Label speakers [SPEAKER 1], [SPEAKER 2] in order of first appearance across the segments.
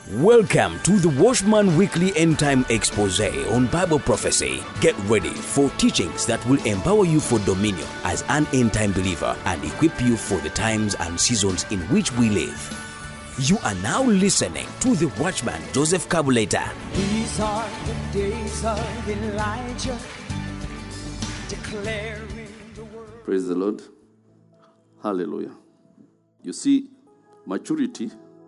[SPEAKER 1] Welcome to the Watchman Weekly End Time Expose on Bible Prophecy. Get ready for teachings that will empower you for dominion as an end time believer and equip you for the times and seasons in which we live. You are now listening to the Watchman Joseph Kabuleta.
[SPEAKER 2] These are the days of Elijah, declaring the word.
[SPEAKER 3] Praise the Lord. Hallelujah. You see, maturity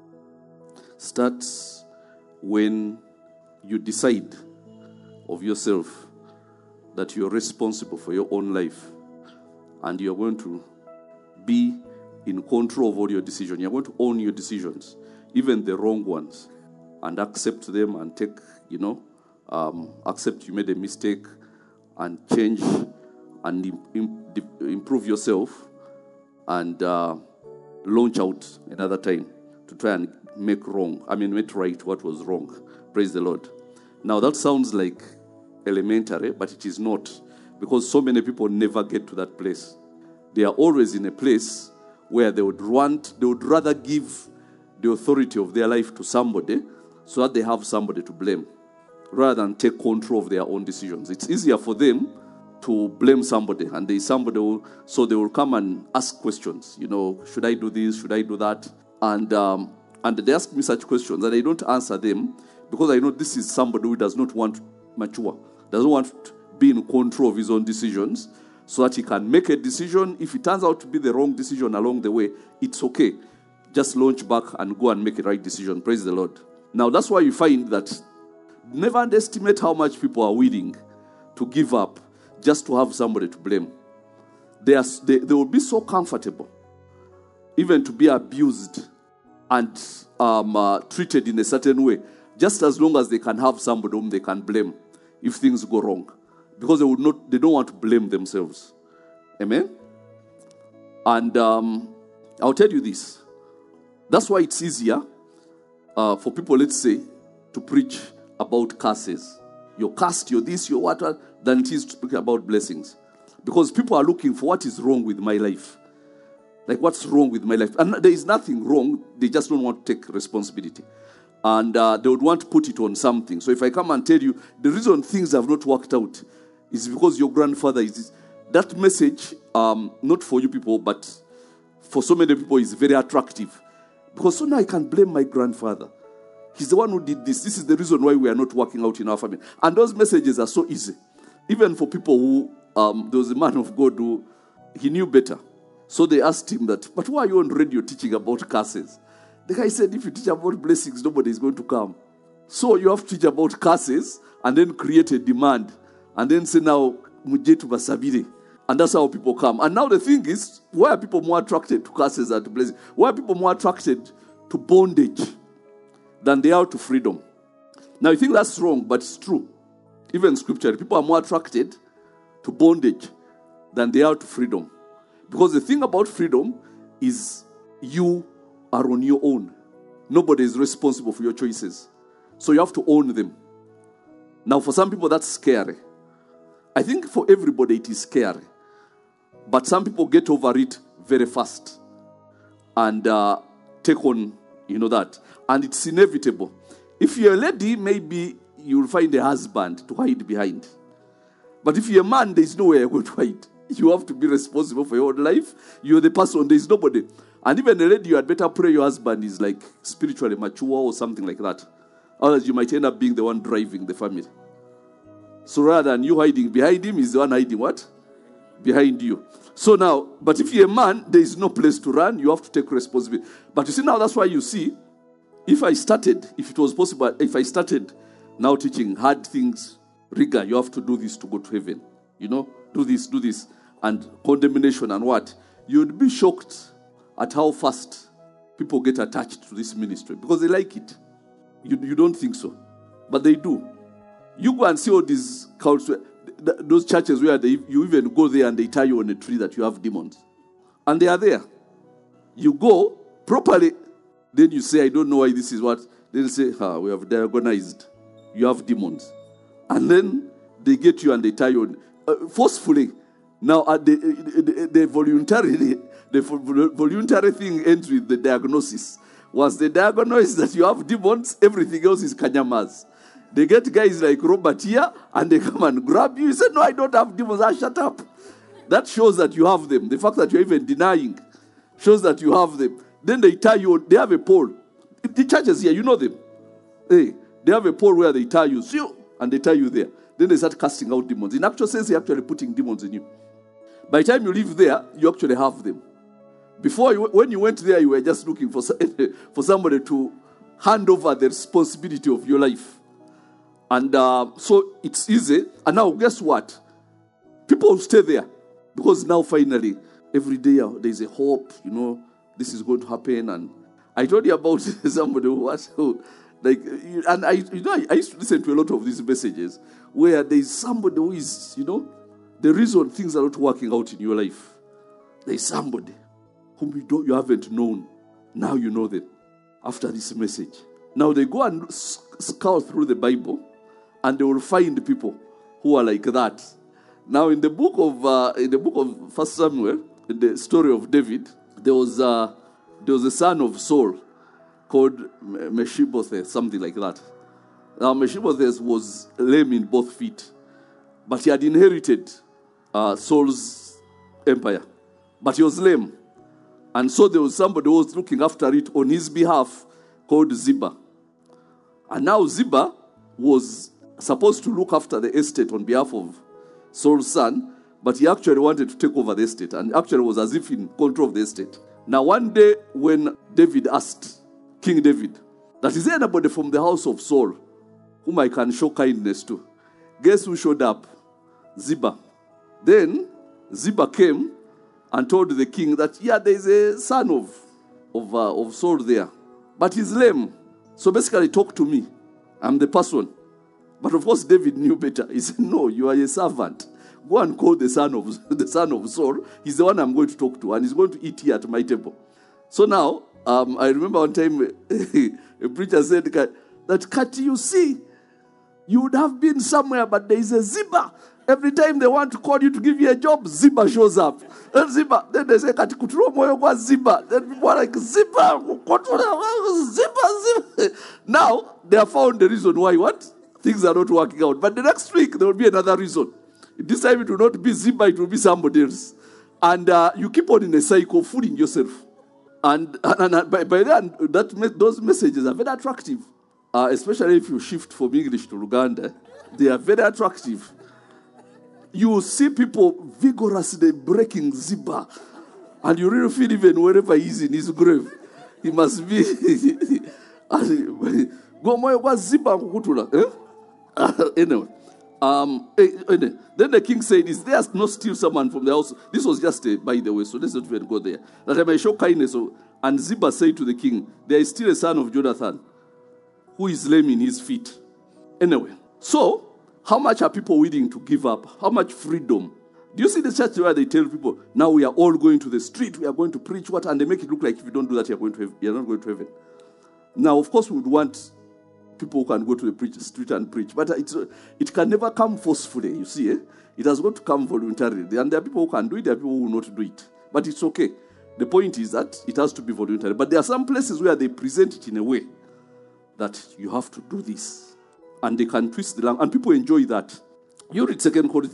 [SPEAKER 3] starts when you decide of yourself that you're responsible for your own life and you're going to be in control of all your decisions. You're going to own your decisions, even the wrong ones, and accept them and take, accept you made a mistake and change and improve yourself and launch out another time to try and make right what was wrong. Praise the Lord. Now that sounds like elementary, but it is not, because so many people never get to that place. They are always in a place where they would rather give the authority of their life to somebody so that they have somebody to blame, rather than take control of their own decisions. It's easier for them to blame somebody, and there is somebody so they will come and ask questions. Should I do this? Should I do that? And they ask me such questions, and I don't answer them because I know this is somebody who does not want to mature, doesn't want to be in control of his own decisions, so that he can make a decision. If it turns out to be the wrong decision along the way, it's okay. Just launch back and go and make a right decision. Praise the Lord. Now, that's why you find that never underestimate how much people are willing to give up just to have somebody to blame. They will be so comfortable even to be abused and treated in a certain way, just as long as they can have somebody whom they can blame if things go wrong, because they don't want to blame themselves. Amen. And I'll tell you this. That's why it's easier for people, let's say, to preach about curses. You're cursed, you're this, you're what, than it is to speak about blessings, because people are looking for what is wrong with my life. Like, what's wrong with my life? And there is nothing wrong. They just don't want to take responsibility. And they would want to put it on something. So if I come and tell you, the reason things have not worked out is because your grandfather is this. That message, not for you people, but for so many people, is very attractive. Because so now I can blame my grandfather. He's the one who did this. This is the reason why we are not working out in our family. And those messages are so easy. Even for people who, there was a man of God who, he knew better. So they asked him that, but why are you on radio teaching about curses? The guy said, if you teach about blessings, nobody is going to come. So you have to teach about curses and then create a demand. And then say, now, mujetu basabire. And that's how people come. And now the thing is, why are people more attracted to curses and to blessings? Why are people more attracted to bondage than they are to freedom? Now you think that's wrong, but it's true. Even scripturally, people are more attracted to bondage than they are to freedom. Because the thing about freedom is you are on your own. Nobody is responsible for your choices. So you have to own them. Now, for some people, that's scary. I think for everybody, it is scary. But some people get over it very fast and take on, that. And it's inevitable. If you're a lady, maybe you'll find a husband to hide behind. But if you're a man, there's nowhere you're going to hide. You have to be responsible for your own life. You're the person. There is nobody. And even a lady, you had better pray your husband is like spiritually mature or something like that. Otherwise, you might end up being the one driving the family. So rather than you hiding behind him, he's the one hiding what? Behind you. So now, but if you're a man, there is no place to run. You have to take responsibility. But you see now, that's why you see, if I started now teaching hard things, rigor, you have to do this to go to heaven. Do this, and condemnation and what? You'd be shocked at how fast people get attached to this ministry because they like it. You don't think so, but they do. You go and see all these cults, those churches where you even go there and they tie you on a tree that you have demons. And they are there. You go properly, then you say, I don't know why this is what. Then they say, we have diagonized. You have demons. And then they get you and they tie you on forcefully. Now, the voluntary thing ends with the diagnosis. Once they diagnose that you have demons, everything else is kanyamas. They get guys like Robert here, and they come and grab you. You say, no, I don't have demons. Shut up. That shows that you have them. The fact that you're even denying shows that you have them. Then they tie you. They have a pole. The churches here, you know them. Hey, they have a pole where they tie you. And they tie you there. Then they start casting out demons. In actual sense, they're actually putting demons in you. By the time you live there, you actually have them. Before, when you went there, you were just looking for somebody to hand over the responsibility of your life. And so it's easy. And now, guess what? People will stay there. Because now, finally, every day there's a hope, this is going to happen. And I told you about somebody who was, and I used to listen to a lot of these messages where there's somebody who is, the reason things are not working out in your life. There's somebody whom you haven't known. Now you know them after this message. Now they go and scour through the Bible and they will find people who are like that. Now in the book of 1 Samuel, in the story of David, there was a son of Saul called Mephibosheth, something like that. Now Mephibosheth was lame in both feet, but he had inherited Saul's empire. But he was lame. And so there was somebody who was looking after it on his behalf called Ziba. And now Ziba was supposed to look after the estate on behalf of Saul's son, but he actually wanted to take over the estate and actually was as if in control of the estate. Now one day when David asked King David, that is there anybody from the house of Saul whom I can show kindness to? Guess who showed up? Ziba. Then Ziba came and told the king that, there is a son of Saul there, but he's lame. So basically, talk to me. I'm the person. But of course, David knew better. He said, no, you are a servant. Go and call the son of Saul. He's the one I'm going to talk to, and he's going to eat here at my table. So now, I remember one time a preacher said that, Kati, you see, you would have been somewhere, but there is a Ziba. Every time they want to call you to give you a job, Ziba shows up. And Ziba, then they say, Kati kuturo moyo kwa Ziba. Then people are like, Ziba. Now, they have found the reason why things are not working out. But the next week, there will be another reason. This time it will not be Ziba, it will be somebody else. And you keep on in a cycle, fooling yourself. And by then, those messages are very attractive. Especially if you shift from English to Luganda. They are very attractive. You see people vigorously breaking Ziba. And you really feel even wherever he is in his grave, he must be... Anyway. Then the king said, is there not still someone from the house? This was just by the way, so let's not even go there. That I may show kindness. And Ziba said to the king, there is still a son of Jonathan who is lame in his feet. Anyway, so how much are people willing to give up? How much freedom? Do you see the church where they tell people, now we are all going to the street, we are going to preach what? And they make it look like if you don't do that, you're not going to heaven. Now, of course, we would want people who can go to the street and preach. But it can never come forcefully, you see. It has got to come voluntarily. And there are people who can do it, there are people who will not do it. But it's okay. The point is that it has to be voluntary. But there are some places where they present it in a way that you have to do this. And they can twist the language. And people enjoy that. You read 2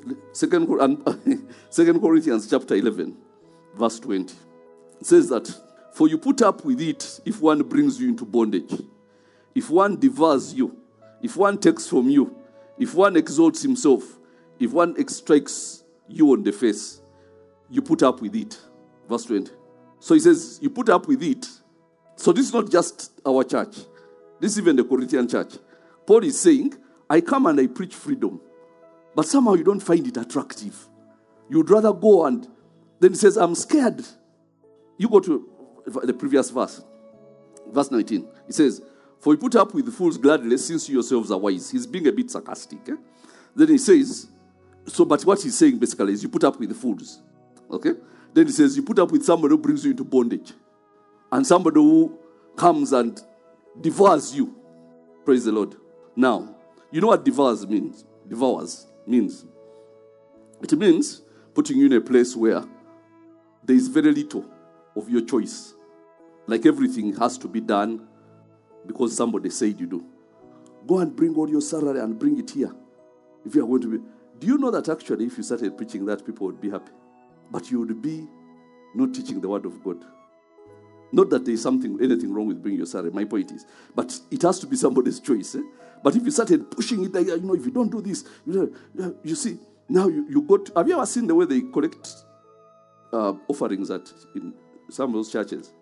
[SPEAKER 3] Corinthians chapter 11, verse 20. It says that, for you put up with it if one brings you into bondage. If one devours you, if one takes from you, if one exalts himself, if one strikes you on the face, you put up with it. Verse 20. So he says, you put up with it. So this is not just our church. This is even the Corinthian church. Paul is saying, I come and I preach freedom. But somehow you don't find it attractive. You'd rather go and... Then he says, I'm scared. You go to the previous verse. Verse 19. He says, for you put up with the fools gladly, since you yourselves are wise. He's being a bit sarcastic. Then he says, but what he's saying basically is you put up with the fools. Okay? Then he says, you put up with somebody who brings you into bondage. And somebody who comes and devours you. Praise the Lord. Now, you know what devours means? Devours means. It means putting you in a place where there is very little of your choice Like everything has to be done because somebody said you do. Go and bring all your salary and bring it here. If you are going to be... Do you know that actually if you started preaching that, people would be happy? But you would be not teaching the word of God. Not that there is anything wrong with bringing your salary, my point is. But it has to be somebody's choice. But if you started pushing it, if you don't do this, you see, now you got... Have you ever seen the way they collect offerings in some of those churches?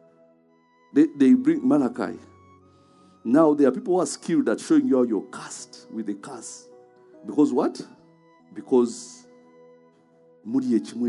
[SPEAKER 3] They bring Malachi. Now there are people who are skilled at showing you how you're cursed with a curse. Because what? Because like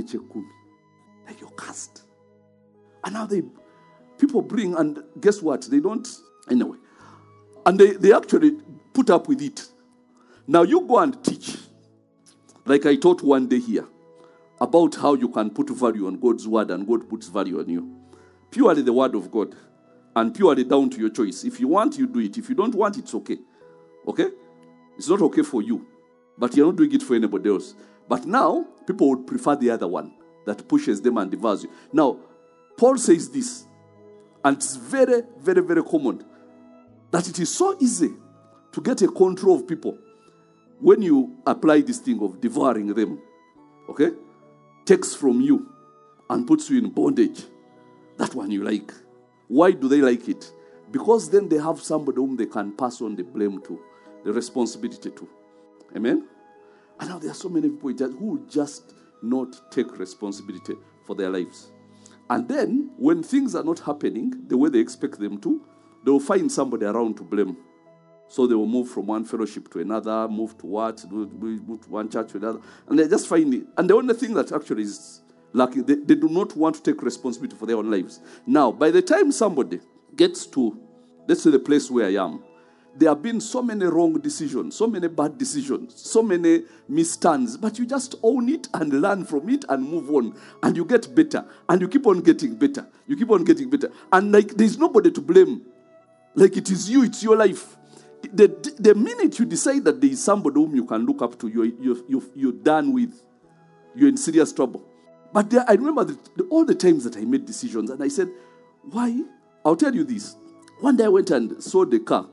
[SPEAKER 3] you're cursed. And now people bring, and guess what? They don't, anyway. And they actually put up with it. Now you go and teach, like I taught one day here, about how you can put value on God's word and God puts value on you. Purely the word of God. And purely down to your choice. If you want, you do it. If you don't want, it's okay. Okay? It's not okay for you. But you're not doing it for anybody else. But now, people would prefer the other one that pushes them and devours you. Now, Paul says this, and it's very, very, very common, that it is so easy to get a control of people when you apply this thing of devouring them. Okay? Takes from you and puts you in bondage. That one you like. Why do they like it? Because then they have somebody whom they can pass on the blame to, the responsibility to. Amen? And now there are so many people who just not take responsibility for their lives. And then, when things are not happening the way they expect them to, they will find somebody around to blame. So they will move from one fellowship to another, move to move to one church to another. And they just find it. And the only thing that actually is lacking, they do not want to take responsibility for their own lives. Now, by the time somebody gets to, let's say, the place where I am, there have been so many wrong decisions, so many bad decisions, so many misstands, but you just own it and learn from it and move on. And you get better. And you keep on getting better. You keep on getting better. And like, there's nobody to blame. Like, it is you, it's your life. The minute you decide that there is somebody whom you can look up to, you're done with. You're in serious trouble. But I remember all the times that I made decisions, and I said, why? I'll tell you this. One day I went and saw the car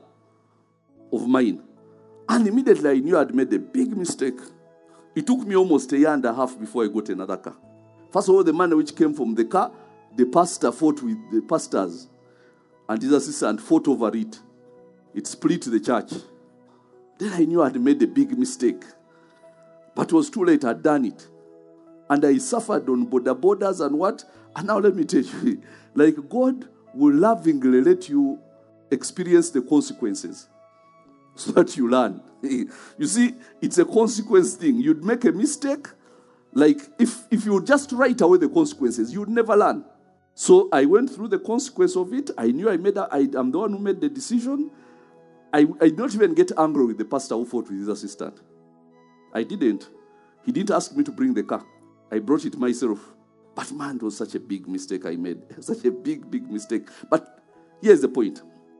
[SPEAKER 3] of mine, and immediately I knew I'd made a big mistake. It took me almost a year and a half before I got another car. First of all, the money which came from the car, the pastor fought with the pastors, and his assistant fought over it. It split the church. Then I knew I'd made a big mistake. But it was too late, I'd done it. And I suffered on borders and what? And now let me tell you, like God will lovingly let you experience the consequences so that you learn. You see, it's a consequence thing. You'd make a mistake. Like if you just write away the consequences, you'd never learn. So I went through the consequence of it. I knew I'm the one who made the decision. I did not even get angry with the pastor who fought with his assistant. I didn't. He didn't ask me to bring the car. I brought it myself. But man, it was such a big mistake I made. Such a big, big mistake. But here's the point.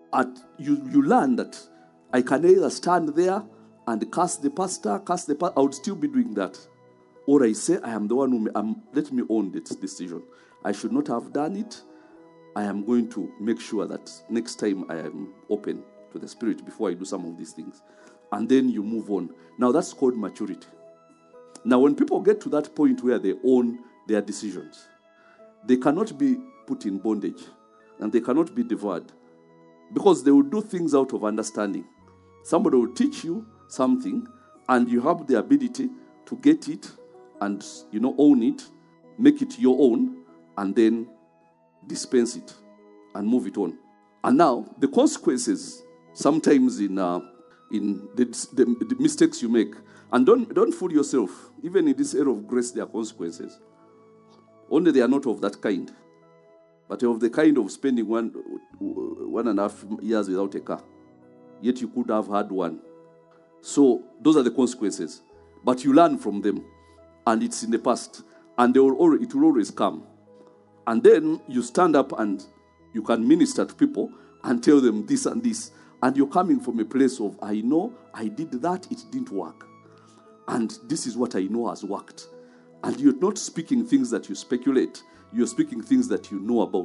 [SPEAKER 3] You learn that I can either stand there and curse the pastor. I would still be doing that. Or I say, I am the one who, let me own this decision. I should not have done it. I am going to make sure that next time I am open to the Spirit before I do some of these things. And then you move on. Now that's called maturity. Now when people get to that point where they own their decisions, they cannot be put in bondage and they cannot be devoured because they will do things out of understanding. Somebody will teach you something and you have the ability to get it and own it, make it your own, and then dispense it and move it on. And now the consequences sometimes in the mistakes you make, and don't fool yourself. Even in this era of grace, there are consequences. Only they are not of that kind, but of the kind of spending 1.5 years without a car. Yet you could have had one. So those are the consequences. But you learn from them, and it's in the past, and it will always come. And then you stand up and you can minister to people and tell them this and this. And you're coming from a place of, I know I did that, it didn't work. And this is what I know has worked. And you're not speaking things that you speculate. You're speaking things that you know about.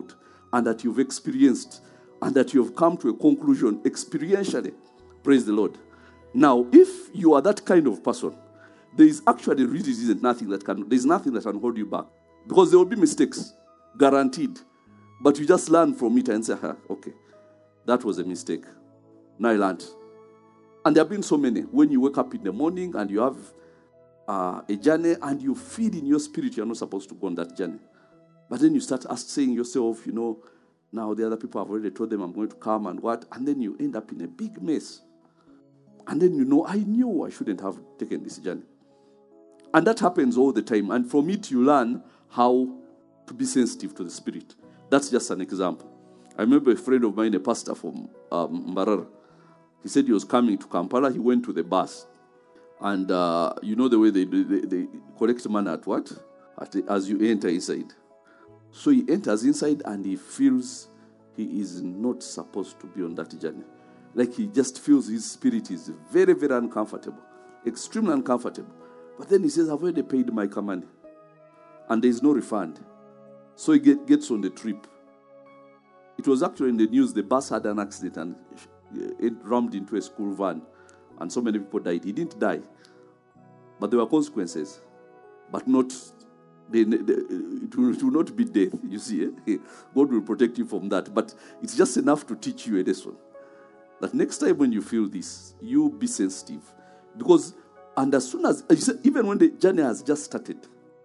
[SPEAKER 3] and that you've experienced and that you have come to a conclusion experientially. Praise the Lord. Now, if you are that kind of person, there is actually really nothing that can hold you back. Because there will be mistakes, guaranteed. But you just learn from it and say, okay, that was a mistake. Now I learned. And there have been so many. When you wake up in the morning and you have a journey and you feel in your spirit you're not supposed to go on that journey. But then you start saying yourself, now the other people have already told them I'm going to come and what. And then you end up in a big mess. And then I knew I shouldn't have taken this journey. And that happens all the time. And from it you learn how to be sensitive to the Spirit. That's just an example. I remember a friend of mine, a pastor from Mbarara. He said he was coming to Kampala. He went to the bus. And you know the way they collect money at what? As you enter inside. So he enters inside and he feels he is not supposed to be on that journey. Like he just feels his spirit is very, very uncomfortable. Extremely uncomfortable. But then he says, I've already paid my money. And there is no refund. So he gets on the trip. It was actually in the news, the bus had an accident and it rammed into a school van. And so many people died. He didn't die. But there were consequences. But not, it will not be death, you see. God will protect you from that. But it's just enough to teach you a lesson. That next time when you feel this, you be sensitive. Because, and as soon as, even when the journey has just started,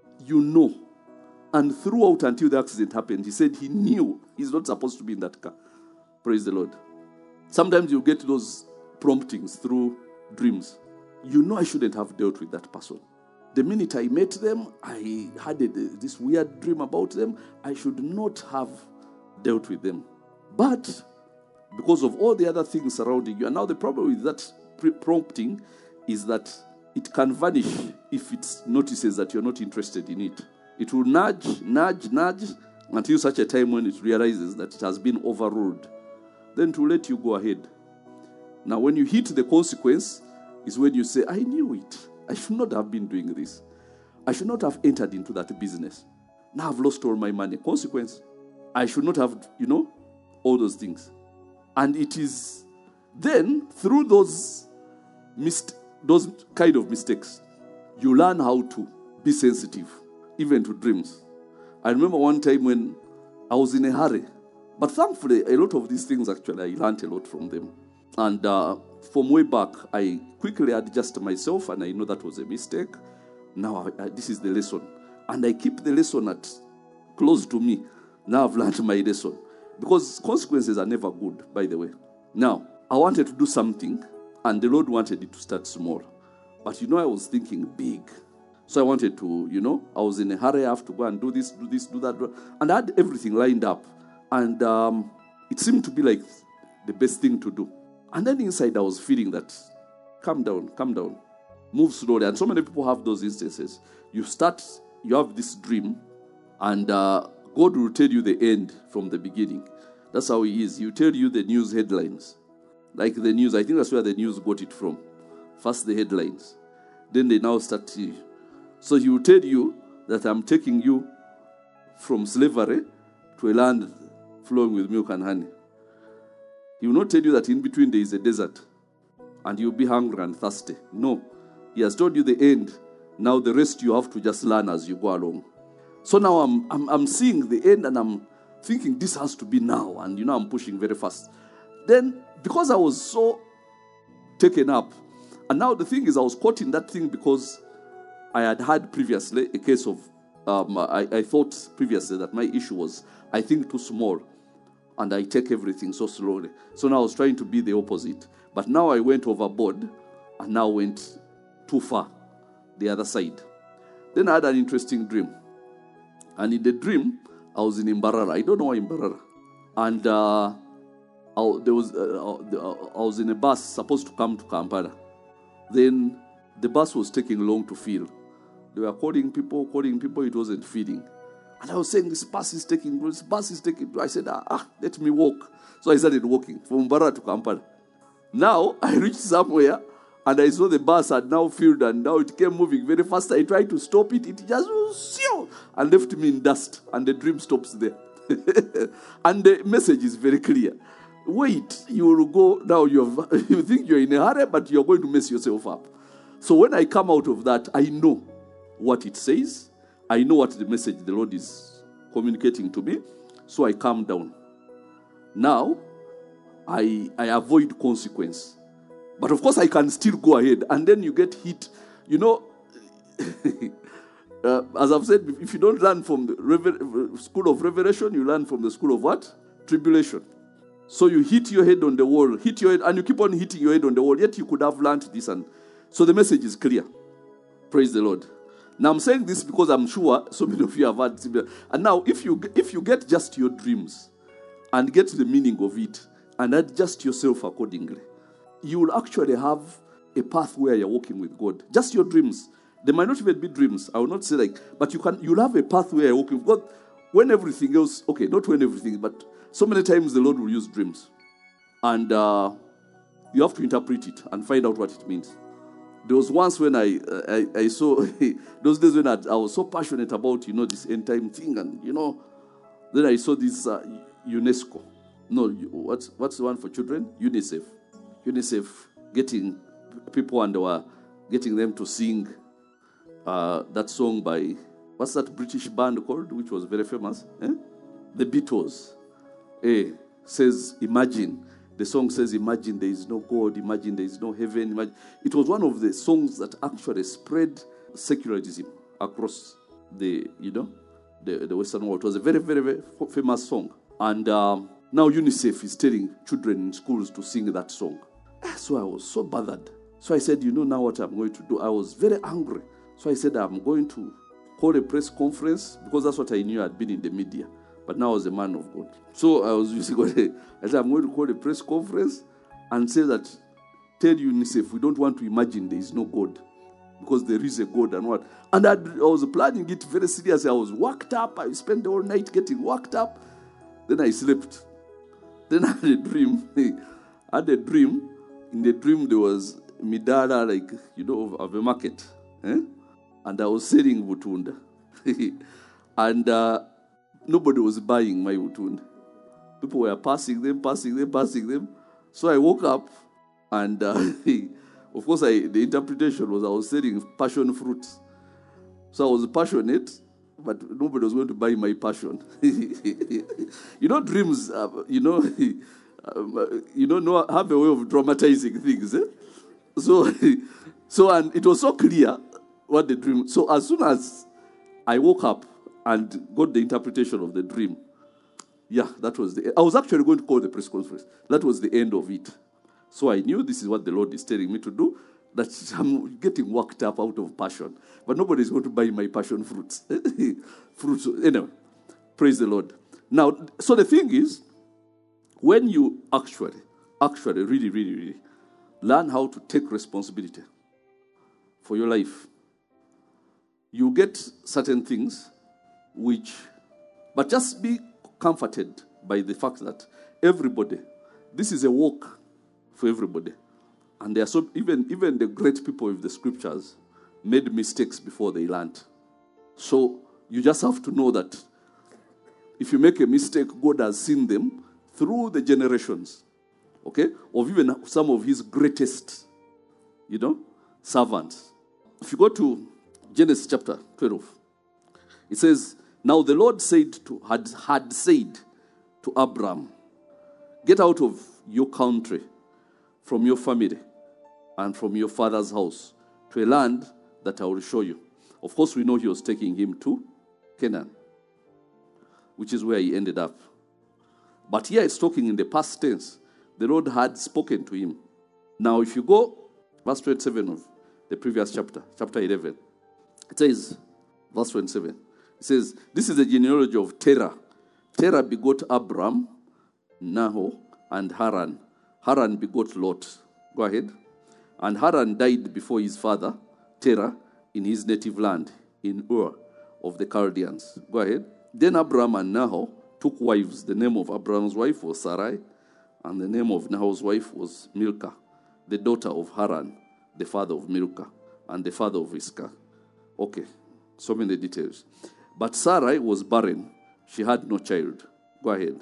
[SPEAKER 3] and throughout until the accident happened, he said he knew he's not supposed to be in that car. Praise the Lord. Sometimes you get those promptings through dreams. I shouldn't have dealt with that person. The minute I met them, I had this weird dream about them. I should not have dealt with them. But because of all the other things surrounding you, and now the problem with that prompting is that it can vanish if it notices that you're not interested in it. It will nudge until such a time when it realizes that it has been overruled. Then to let you go ahead. Now when you hit the consequence is when you say, I knew it. I should not have been doing this. I should not have entered into that business. Now I've lost all my money. Consequence. I should not have, all those things. And it is then through those kind of mistakes, you learn how to be sensitive, even to dreams. I remember one time when I was in a hurry, but thankfully a lot of these things actually I learned a lot from them. And from way back, I quickly adjusted myself, and I know that was a mistake. Now this is the lesson, and I keep the lesson close to me. Now I've learned my lesson. Because consequences are never good, by the way. Now, I wanted to do something, and the Lord wanted it to start small. But I was thinking big. So I wanted to, I was in a hurry. I have to go and do this, do that. And I had everything lined up. And it seemed to be like the best thing to do. And then inside I was feeling that, calm down, move slowly. And so many people have those instances. You have this dream, and God will tell you the end from the beginning. That's how He is. He will tell you the news headlines. Like the news, I think that's where the news got it from. First the headlines. Then they now start to. So He will tell you that I'm taking you from slavery to a land flowing with milk and honey. He will not tell you that in between there is a desert and you'll be hungry and thirsty. No. He has told you the end. Now the rest you have to just learn as you go along. So now I'm seeing the end, and I'm thinking this has to be now. And I'm pushing very fast. Then, because I was so taken up, and now the thing is I was caught in that thing because I had previously a case of, I thought previously that my issue was, I think too small. And I take everything so slowly. So now I was trying to be the opposite. But now I went overboard and now went too far, the other side. Then I had an interesting dream. And in the dream, I was in Mbarara. I don't know why Mbarara. And I was in a bus supposed to come to Kampala. Then the bus was taking long to fill. They were calling people, it wasn't filling. And I was saying, this bus is taking. I said, let me walk. So I started walking from Mbarara to Kampala. Now, I reached somewhere, and I saw the bus had now filled, and now it came moving very fast. I tried to stop it. It just and left me in dust, and the dream stops there. And the message is very clear. Wait, you will go now. You think you're in a hurry, but you're going to mess yourself up. So when I come out of that, I know what it says. I know what the message the Lord is communicating to me. So I calm down. Now, I avoid consequence. But of course, I can still go ahead. And then you get hit. You know, as I've said, if you don't learn from the school of revelation, you learn from the school of what? Tribulation. So you hit your head on the wall, hit your head, and you keep on hitting your head on the wall. Yet you could have learned this. And so the message is clear. Praise the Lord. Now I'm saying this because I'm sure so many of you have had similar. And now if you get just your dreams and get the meaning of it and adjust yourself accordingly, you will actually have a path where you're walking with God. Just your dreams. They might not even be dreams. I will not say but you'll have a path where you're walking with God. When everything else, okay, not when everything, but so many times the Lord will use dreams. And you have to interpret it and find out what it means. There was once when I saw, those days when I was so passionate about, this end time thing. And, then I saw this UNESCO. No, what's the one for children? UNICEF. UNICEF getting people and they were getting them to sing that song by, what's that British band called, which was very famous? The Beatles. Says, imagine. The song says, imagine there is no God, imagine there is no heaven. It was one of the songs that actually spread secularism across the Western world. It was a very, very, very famous song. And now UNICEF is telling children in schools to sing that song. So I was so bothered. So I said, now what I'm going to do? I was very angry. So I said, I'm going to call a press conference because that's what I knew I'd been in the media. But now I was a man of God. So I was using I said, I'm going to call a press conference and say that, tell UNICEF, we don't want to imagine there is no God. Because there is a God and what. And I was planning it very seriously. I was worked up. I spent the whole night getting worked up. Then I slept. Then I had a dream. In the dream, there was midara, of a market. And I was selling Butunda. And nobody was buying my Butunda. People were passing them. So I woke up and, of course, the interpretation was I was selling passion fruits. So I was passionate, but nobody was going to buy my passion. Dreams, have a way of dramatizing things. So and it was so clear what the dream. So as soon as I woke up and got the interpretation of the dream, that was I was actually going to call the press conference. That was the end of it. So I knew this is what the Lord is telling me to do, that I'm getting worked up out of passion. But nobody is going to buy my passion fruits. Anyway, praise the Lord. Now, so the thing is, when you actually really, really, really learn how to take responsibility for your life, you get certain things but just be comforted by the fact that this is a walk for everybody. And there are even the great people of the scriptures made mistakes before they learned. So you just have to know that if you make a mistake, God has seen them through the generations, okay, of even some of his greatest, servants. If you go to Genesis chapter 12, it says, now the Lord had said to Abram, get out of your country, from your family, and from your father's house, to a land that I will show you. Of course, we know he was taking him to Canaan, which is where he ended up. But here it's talking in the past tense. The Lord had spoken to him. Now, if you go, verse 27 of the previous chapter 11, it says, verse 27, it says, this is the genealogy of Terah. Terah begot Abram, Nahor, and Haran. Haran begot Lot. Go ahead. And Haran died before his father, Terah, in his native land, in Ur of the Chaldeans. Go ahead. Then Abram and Nahor took wives. The name of Abram's wife was Sarai, and the name of Nahor's wife was Milcah, the daughter of Haran, the father of Milcah, and the father of Iscah. Okay, so many details. But Sarai was barren. She had no child. Go ahead.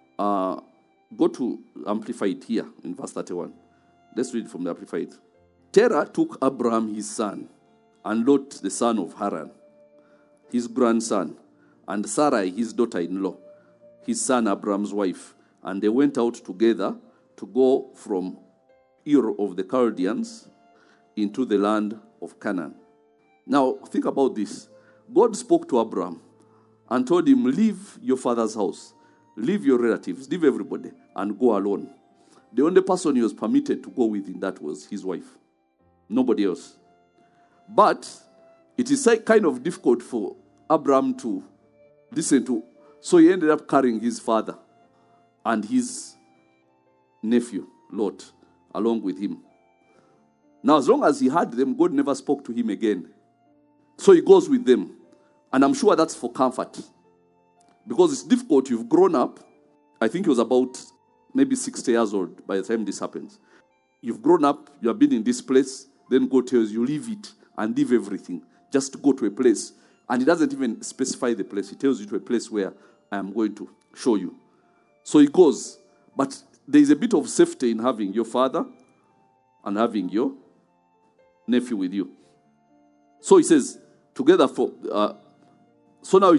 [SPEAKER 3] Go to Amplified here in verse 31. Let's read from the Amplified. Terah took Abraham his son, and Lot the son of Haran, his grandson, and Sarai his daughter-in-law, his son Abraham's wife, and they went out together to go from Ur of the Chaldeans into the land of Canaan. Now, think about this. God spoke to Abraham and told him, leave your father's house, leave your relatives, leave everybody, and go alone. The only person he was permitted to go with in that was his wife. Nobody else. But it is kind of difficult for Abraham to listen to. So he ended up carrying his father and his nephew, Lot, along with him. Now, as long as he had them, God never spoke to him again. So he goes with them. And I'm sure that's for comfort. Because it's difficult. You've grown up. I think he was about maybe 60 years old by the time this happens. You've grown up. You have been in this place. Then God tells you, leave it and leave everything. Just go to a place. And he doesn't even specify the place. He tells you to a place where I am going to show you. So he goes. But there is a bit of safety in having your father and having your nephew with you. So he says, together for... so now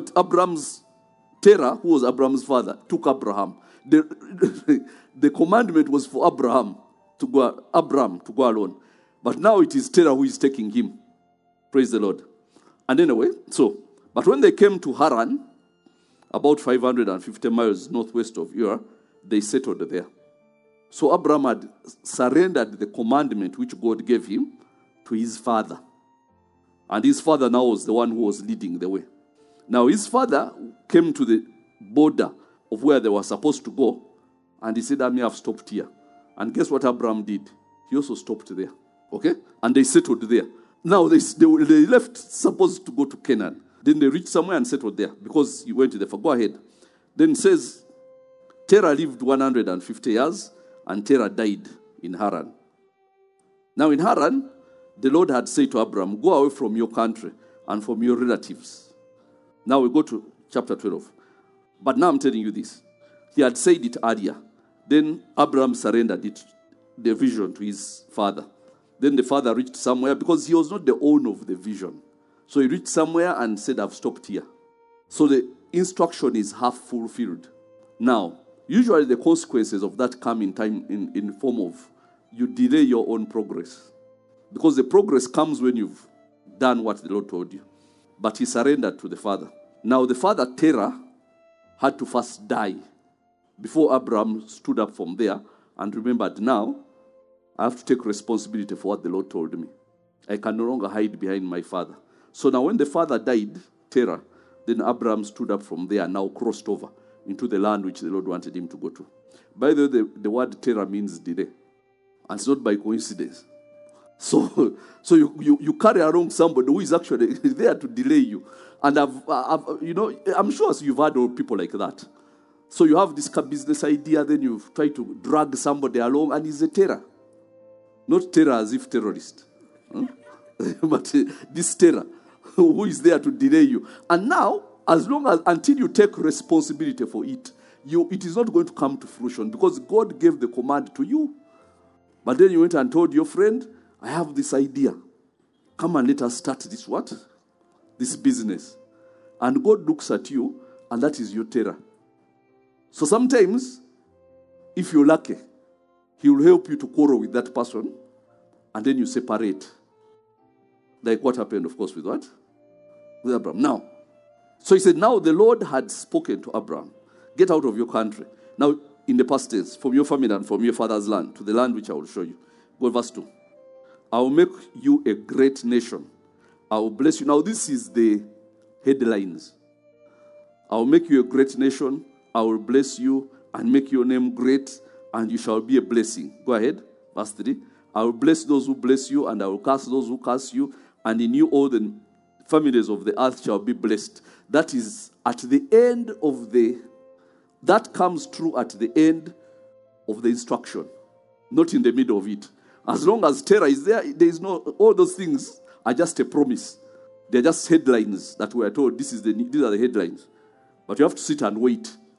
[SPEAKER 3] Terah, who was Abraham's father, took Abraham. The commandment was for Abraham to go alone. But now it is Terah who is taking him. Praise the Lord. And anyway, but when they came to Haran, about 550 miles northwest of Ur, they settled there. So Abraham had surrendered the commandment which God gave him to his father. And his father now was the one who was leading the way. Now his father came to the border of where they were supposed to go, and he said, I may have stopped here. And guess what Abraham did? He also stopped there. Okay? And they settled there. Now they left supposed to go to Canaan. Then they reached somewhere and settled there because he went to the far. Go ahead. Then it says, Terah lived 150 years and Terah died in Haran. Now in Haran, the Lord had said to Abraham, go away from your country and from your relatives. Now we go to chapter 12. But now I'm telling you this. He had said it earlier. Then Abraham surrendered the vision to his father. Then the father reached somewhere because he was not the owner of the vision. So he reached somewhere and said, I've stopped here. So the instruction is half fulfilled. Now, usually the consequences of that come in form of you delay your own progress. Because the progress comes when you've done what the Lord told you. But he surrendered to the father. Now the father, Terah, had to first die before Abraham stood up from there and remembered, now I have to take responsibility for what the Lord told me. I can no longer hide behind my father. So now when the father died, Terah, then Abraham stood up from there and now crossed over into the land which the Lord wanted him to go to. By the way, the word Terah means delay. And it's not by coincidence. So you carry along somebody who is actually there to delay you. And I'm sure you've had people like that. So you have this business idea, then you try to drag somebody along, and he's a terror. Not terror as if terrorist. But this terror who is there to delay you. And now, until you take responsibility for it, it is not going to come to fruition because God gave the command to you. But then you went and told your friend, I have this idea. Come and let us start this what? This business. And God looks at you, and that is your terror. So sometimes, if you're lucky, He will help you to quarrel with that person, and then you separate. Like what happened, of course, with what? With Abraham. Now, so he said, now the Lord had spoken to Abraham, get out of your country. Now, in the past tense, from your family and from your father's land, to the land which I will show you. Go verse 2. I will make you a great nation. I will bless you. Now, this is the headlines. I will make you a great nation. I will bless you and make your name great, and you shall be a blessing. Go ahead. Verse 3. I will bless those who bless you, and I will curse those who curse you, and in you all the families of the earth shall be blessed. That is at the end of that comes true at the end of the instruction, not in the middle of it. As long as terror is there is no, all those things are just a promise. They're just headlines that we are told, these are the headlines. But you have to sit and wait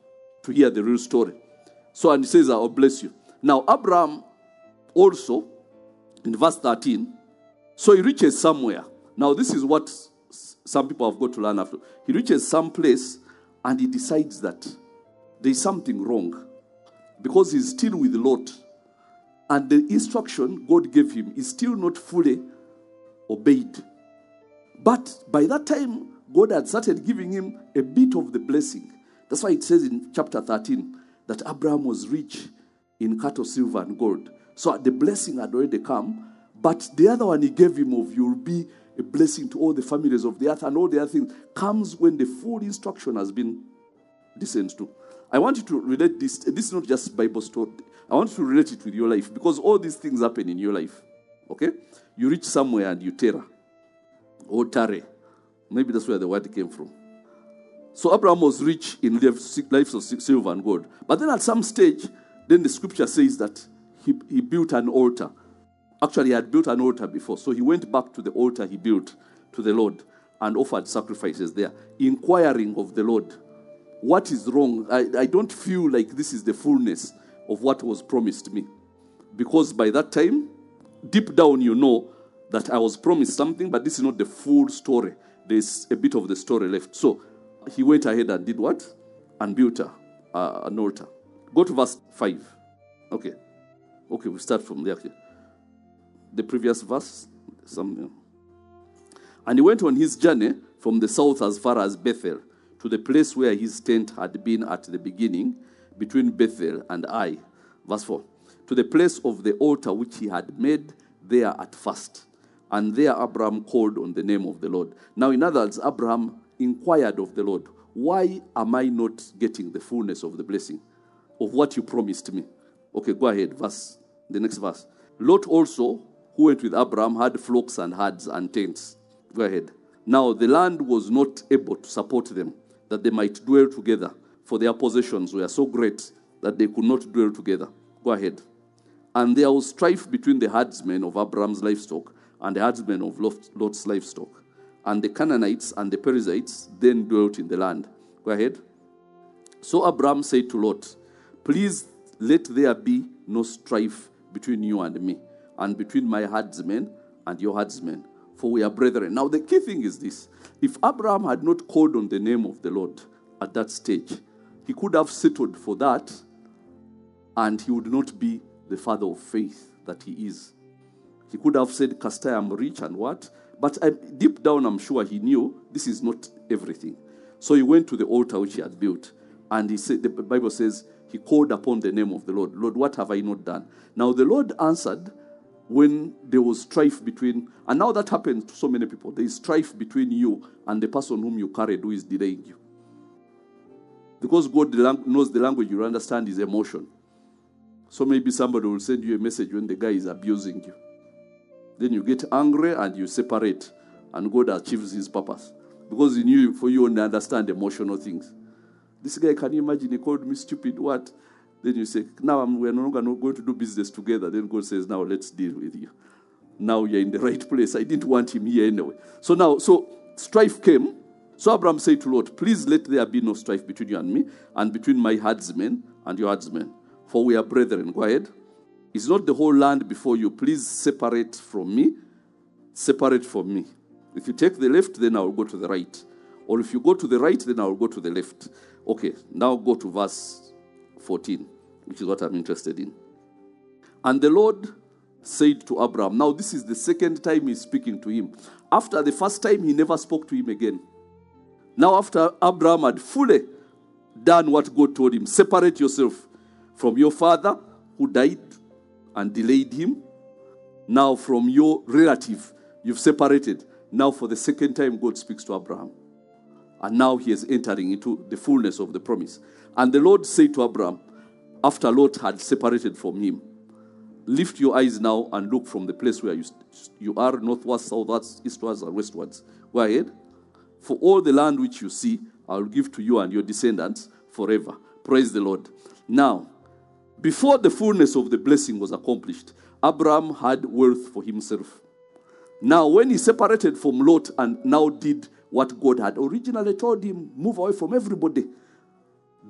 [SPEAKER 3] to hear the real story. So, and he says, I'll bless you. Now, Abraham also, in verse 13, so he reaches somewhere. Now, this is what some people have got to learn after. He reaches some place and he decides that there is something wrong because he's still with Lot. And the instruction God gave him is still not fully obeyed. But by that time, God had started giving him a bit of the blessing. That's why it says in chapter 13 that Abraham was rich in cattle, silver, and gold. So the blessing had already come, but the other one he gave him of you will be a blessing to all the families of the earth, and all the other things comes when the full instruction has been descended to. I want you to relate this. This is not just Bible story. I want you to relate it with your life, because all these things happen in your life. Okay? You reach somewhere and you terror. Or tare. Maybe that's where the word came from. So Abraham was rich in lives of silver and gold. But then at some stage, then the scripture says that he built an altar. Actually, he had built an altar before. So he went back to the altar he built to the Lord and offered sacrifices there, inquiring of the Lord, what is wrong? I don't feel like this is the fullness of what was promised me. Because by that time, deep down you know that I was promised something, but this is not the full story. There's a bit of the story left. So he went ahead and did what? And built an altar. Go to verse 5. Okay, we start from there. Okay. The previous verse. And he went on his journey from the south as far as Bethel, to the place where his tent had been at the beginning, between Bethel and Ai. Verse 4. To the place of the altar which he had made there at first. And there Abraham called on the name of the Lord. Now, in other words, Abraham inquired of the Lord, why am I not getting the fullness of the blessing of what you promised me? Okay, go ahead. The next verse. Lot also, who went with Abraham, had flocks and herds and tents. Go ahead. Now, the land was not able to support them, that they might dwell together, for their possessions were so great that they could not dwell together. Go ahead. And there was strife between the herdsmen of Abraham's livestock and the herdsmen of Lot's livestock. And the Canaanites and the Perizzites then dwelt in the land. Go ahead. So Abraham said to Lot, please let there be no strife between you and me, and between my herdsmen and your herdsmen, for we are brethren. Now the key thing is this. If Abraham had not called on the name of the Lord at that stage, he could have settled for that, and he would not be the father of faith that he is. He could have said, cast I am rich and what? But deep down, I'm sure he knew this is not everything. So he went to the altar which he had built. And he said, the Bible says, he called upon the name of the Lord. Lord, what have I not done? Now the Lord answered when there was strife between, and now that happens to so many people. There is strife between you and the person whom you carried who is delaying you. Because God knows the language you understand is emotion. So maybe somebody will send you a message when the guy is abusing you. Then you get angry and you separate, and God achieves his purpose. Because he knew for you only understand emotional things. This guy, can you imagine, he called me stupid, what? Then you say, now we're no longer going to do business together. Then God says, now let's deal with you. Now you're in the right place. I didn't want him here anyway. So strife came. So Abraham said to Lot, please let there be no strife between you and me, and between my herdsmen and your herdsmen, for we are brethren. Go ahead. Is not the whole land before you? Please separate from me. Separate from me. If you take the left, then I will go to the right. Or if you go to the right, then I will go to the left. Okay, now go to verse 14, which is what I'm interested in. And the Lord said to Abraham, now this is the second time he's speaking to him. After the first time, he never spoke to him again. Now after Abraham had fully done what God told him, separate yourself from your father who died and delayed him. Now from your relative, you've separated. Now for the second time, God speaks to Abraham. And now he is entering into the fullness of the promise. And the Lord said to Abraham, after Lot had separated from him, lift your eyes now and look from the place where you are, northwards, southwards, eastwards, and westwards. Go ahead. For all the land which you see, I will give to you and your descendants forever. Praise the Lord. Now, before the fullness of the blessing was accomplished, Abraham had wealth for himself. Now, when he separated from Lot and now did what God had originally told him, move away from everybody,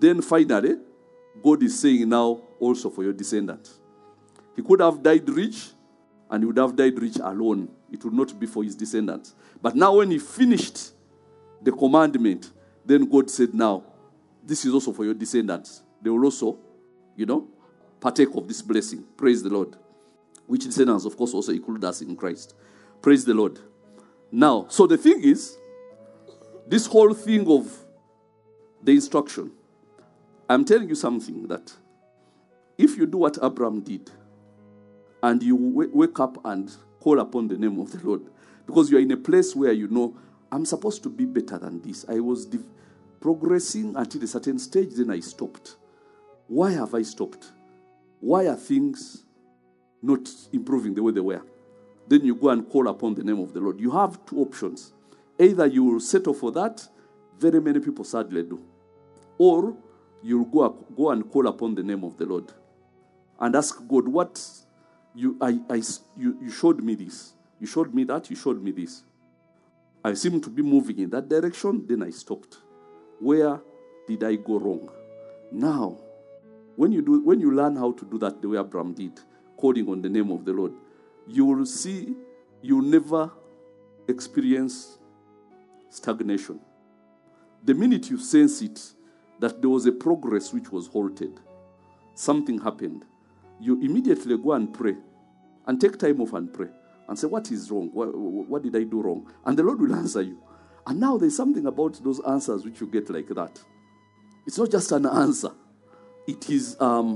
[SPEAKER 3] then finally, God is saying now also for your descendants. He could have died rich, and he would have died rich alone. It would not be for his descendants. But now when he finished the commandment, then God said, now, this is also for your descendants. They will also, partake of this blessing. Praise the Lord. Which descendants, of course, also include us in Christ. Praise the Lord. Now, so the thing is, this whole thing of the instruction, I'm telling you something that if you do what Abraham did, and you wake up and call upon the name of the Lord, because you are in a place where I'm supposed to be better than this. I was progressing until a certain stage, then I stopped. Why have I stopped? Why are things not improving the way they were? Then you go and call upon the name of the Lord. You have two options. Either you will settle for that, very many people sadly do, or you'll go and call upon the name of the Lord and ask God, what you showed me this, you showed me that, you showed me this. I seem to be moving in that direction, then I stopped. Where did I go wrong? Now, when you learn how to do that the way Abraham did, calling on the name of the Lord, you will see you'll never experience stagnation. The minute you sense it, that there was a progress which was halted, something happened, you immediately go and pray and take time off and pray and say, what is wrong? What did I do wrong? And the Lord will answer you. And now there's something about those answers which you get like that. It's not just an answer. It is an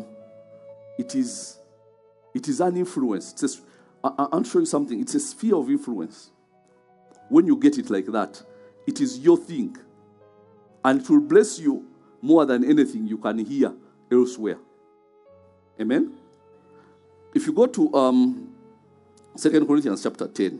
[SPEAKER 3] influence. I'll show you something. It's a sphere of influence. When you get it like that, it is your thing. And it will bless you more than anything you can hear elsewhere. Amen? If you go to 2 Corinthians chapter 10,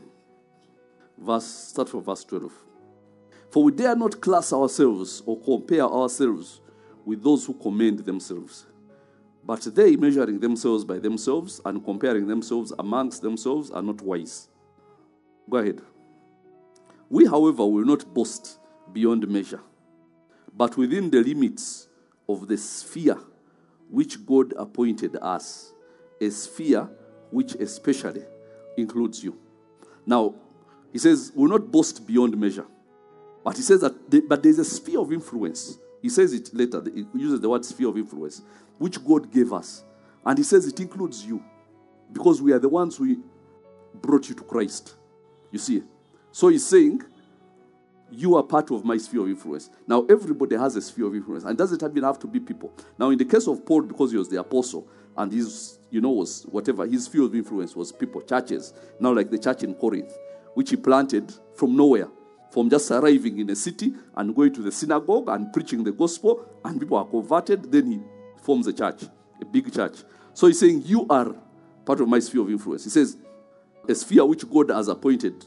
[SPEAKER 3] start from verse 12. For we dare not class ourselves or compare ourselves with those who commend themselves. But they, measuring themselves by themselves and comparing themselves amongst themselves, are not wise. Go ahead. We, however, will not boast beyond measure, but within the limits of the sphere which God appointed us, a sphere which especially includes you. Now, he says, we'll not boast beyond measure. But he says that, but there's a sphere of influence. He says it later. He uses the word sphere of influence, which God gave us. And he says it includes you, because we are the ones who brought you to Christ. You see? So he's saying, you are part of my sphere of influence. Now, everybody has a sphere of influence. And doesn't even have to be people. Now, in the case of Paul, because he was the apostle, and his, was whatever, his sphere of influence was people, churches. Now, like the church in Corinth, which he planted from nowhere. From just arriving in a city and going to the synagogue and preaching the gospel, and people are converted, then he forms a church, a big church. So he's saying, you are part of my sphere of influence. He says, a sphere which God has appointed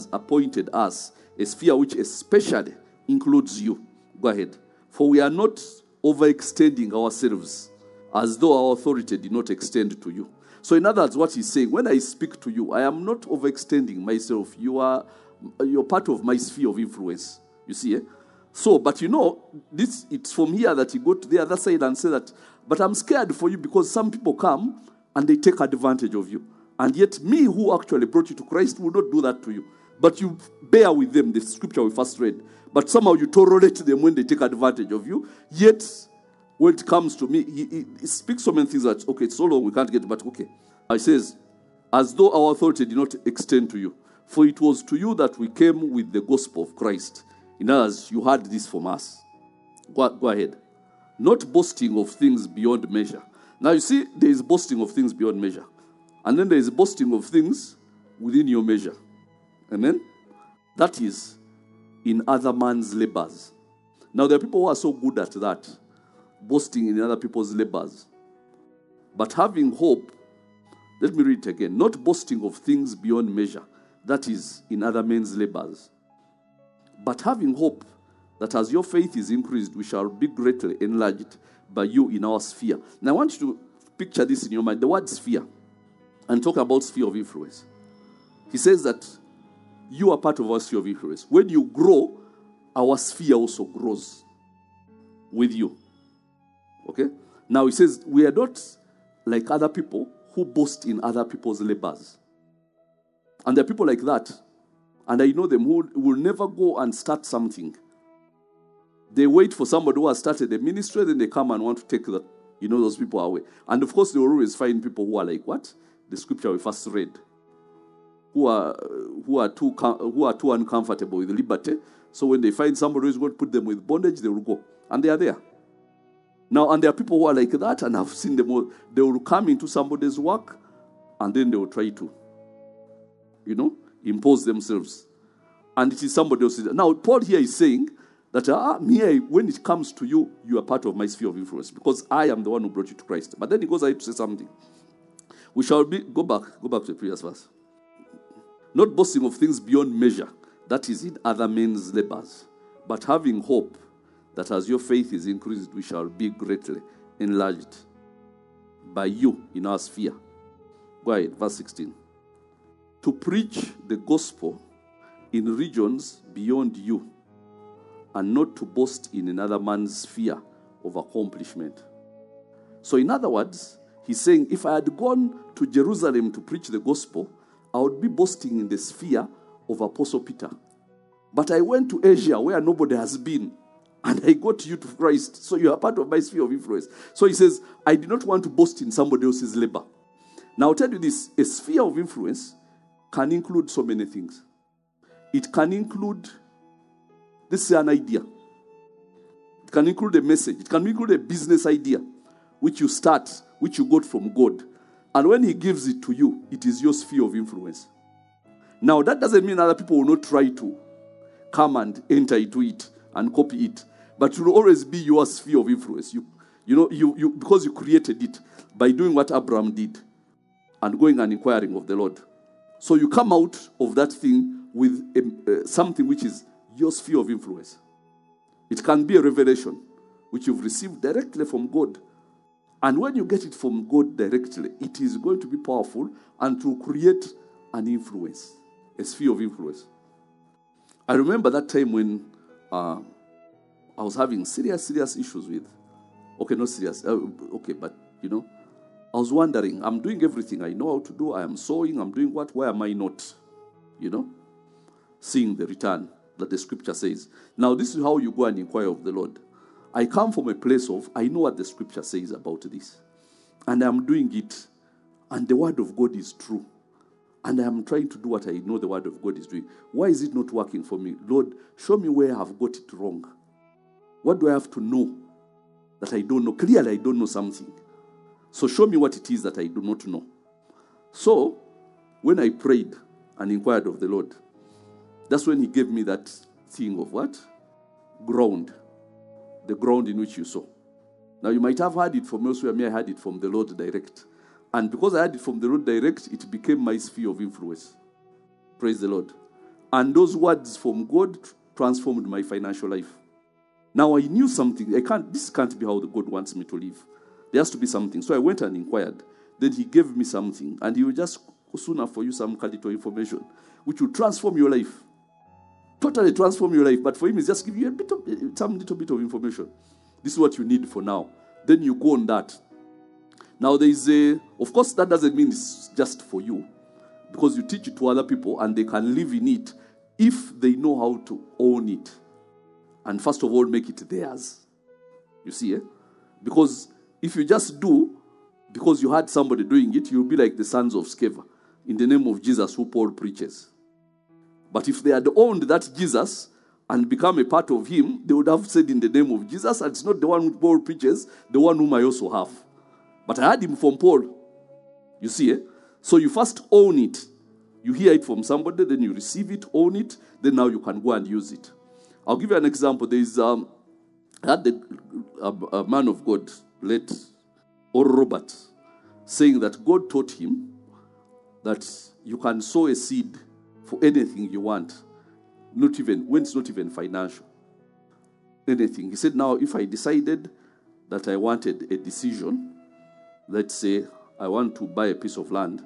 [SPEAKER 3] us, a sphere which especially includes you. Go ahead. For we are not overextending ourselves as though our authority did not extend to you. So in other words, what he's saying, when I speak to you, I am not overextending myself. You're part of my sphere of influence. You see, So, but it's from here that you go to the other side and say that, but I'm scared for you because some people come and they take advantage of you. And yet me who actually brought you to Christ will not do that to you. But you bear with them, the scripture we first read. But somehow you tolerate them when they take advantage of you. Yet, when it comes to me, he speaks so many things that, okay, it's so long we can't get, but okay. He says, as though our authority did not extend to you. For it was to you that we came with the gospel of Christ. In others, you heard this from us. Go ahead. Not boasting of things beyond measure. Now you see, there is boasting of things beyond measure. And then there is boasting of things within your measure. Amen? That is in other man's labors. Now there are people who are so good at that. Boasting in other people's labors. But having hope, let me read it again. Not boasting of things beyond measure. That is in other men's labors. But having hope that as your faith is increased, we shall be greatly enlarged by you in our sphere. Now I want you to picture this in your mind. The word sphere. And talk about sphere of influence. He says that you are part of our sphere of influence. When you grow, our sphere also grows with you. Okay? Now he says, we are not like other people who boast in other people's labors. And there are people like that. And I know them who will never go and start something. They wait for somebody who has started a ministry, then they come and want to take those people away. And of course, they will always find people who are like, what? The scripture we first read. Who are too uncomfortable with liberty. So when they find somebody who is going to put them with bondage, they will go. And they are there. Now, and there are people who are like that, and I've seen them all. They will come into somebody's work, and then they will try to, impose themselves. And it is somebody else's. Now, Paul here is saying that when it comes to you, you are part of my sphere of influence, because I am the one who brought you to Christ. But then he goes ahead to say something. We shall go back to the previous verse. Not boasting of things beyond measure, that is in other men's labors, but having hope that as your faith is increased, we shall be greatly enlarged by you in our sphere. Go ahead, verse 16. To preach the gospel in regions beyond you, and not to boast in another man's sphere of accomplishment. So in other words, he's saying, if I had gone to Jerusalem to preach the gospel, I would be boasting in the sphere of Apostle Peter. But I went to Asia where nobody has been, and I got you to Christ. So you are part of my sphere of influence. So he says, I did not want to boast in somebody else's labor. Now I'll tell you this, a sphere of influence can include so many things. It can include, this is an idea. It can include a message. It can include a business idea, which you start, which you got from God. And when he gives it to you, it is your sphere of influence. Now, that doesn't mean other people will not try to come and enter into it and copy it. But it will always be your sphere of influence. You because you created it by doing what Abraham did and going and inquiring of the Lord. So you come out of that thing with something which is your sphere of influence. It can be a revelation which you've received directly from God. And when you get it from God directly, it is going to be powerful and to create an influence, a sphere of influence. I remember that time when I was having serious issues with, not serious, but I was wondering, I'm doing everything I know how to do, I am sowing, I'm doing what, why am I not, seeing the return that the scripture says. Now, this is how you go and inquire of the Lord. I come from a place of, I know what the scripture says about this. And I'm doing it. And the word of God is true. And I'm trying to do what I know the word of God is doing. Why is it not working for me? Lord, show me where I have got it wrong. What do I have to know that I don't know? Clearly, I don't know something. So show me what it is that I do not know. So, when I prayed and inquired of the Lord, that's when he gave me that thing of what? Ground. The ground in which you sow. Now, you might have heard it from elsewhere. I heard it from the Lord direct. And because I heard it from the Lord direct, it became my sphere of influence. Praise the Lord. And those words from God transformed my financial life. Now, I knew something. This can't be how God wants me to live. There has to be something. So I went and inquired. Then he gave me something. And he will just soon have for you some little information, which will transform your life. Totally transform your life. But for him, it's just give you some little bit of information. This is what you need for now. Then you go on that. Now there is of course that doesn't mean it's just for you. Because you teach it to other people and they can live in it if they know how to own it. And first of all, make it theirs. You see, Because if you just do, because you had somebody doing it, you'll be like the sons of Sceva, in the name of Jesus who Paul preaches. But if they had owned that Jesus and become a part of him, they would have said in the name of Jesus, and it's not the one who Paul preaches, the one whom I also have. But I had him from Paul. You see, So you first own it. You hear it from somebody, then you receive it, own it, then now you can go and use it. I'll give you an example. There is I had a man of God, late Oral Robert, saying that God taught him that you can sow a seed for anything you want, not even when it's not even financial. Anything. He said, now if I decided that I wanted a decision, let's say I want to buy a piece of land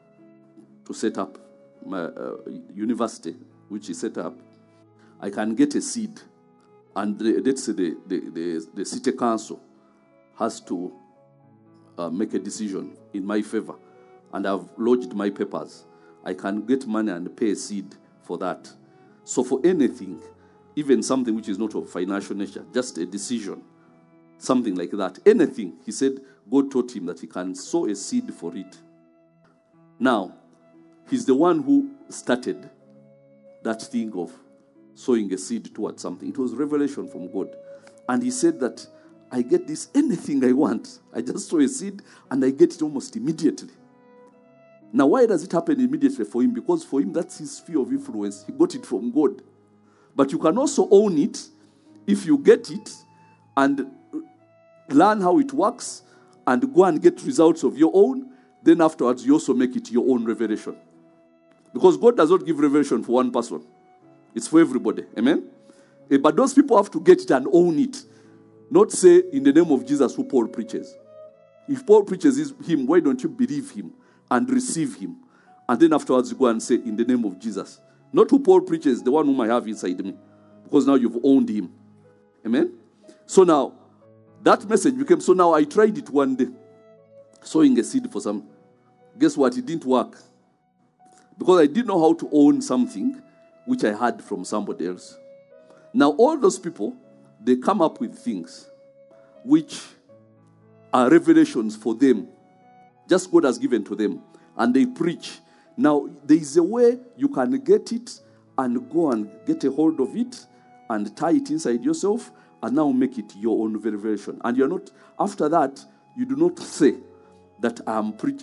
[SPEAKER 3] to set up my university, which is set up, I can get a seed, and let's say the city council has to make a decision in my favor, and I've lodged my papers, I can get money and pay a seed for that. So for anything, even something which is not of financial nature, just a decision, something like that, anything, he said, God taught him that he can sow a seed for it. Now, he's the one who started that thing of sowing a seed towards something. It was revelation from God. And he said that I get this anything I want. I just sow a seed and I get it almost immediately. Now, why does it happen immediately for him? Because for him, that's his sphere of influence. He got it from God. But you can also own it if you get it and learn how it works and go and get results of your own. Then afterwards, you also make it your own revelation. Because God does not give revelation for one person. It's for everybody. Amen? But those people have to get it and own it. Not say, in the name of Jesus, who Paul preaches. If Paul preaches him, why don't you believe him and receive him? And then afterwards, you go and say, in the name of Jesus. Not who Paul preaches, the one whom I have inside me. Because now you've owned him. Amen? So now, that message became, so now I tried it one day. Sowing a seed for some. Guess what? It didn't work. Because I didn't know how to own something which I had from somebody else. Now, all those people, they come up with things which are revelations for them. Just God has given to them. And they preach. Now, there is a way you can get it and go and get a hold of it and tie it inside yourself and now make it your own revelation. And you're not, after that, you do not say that I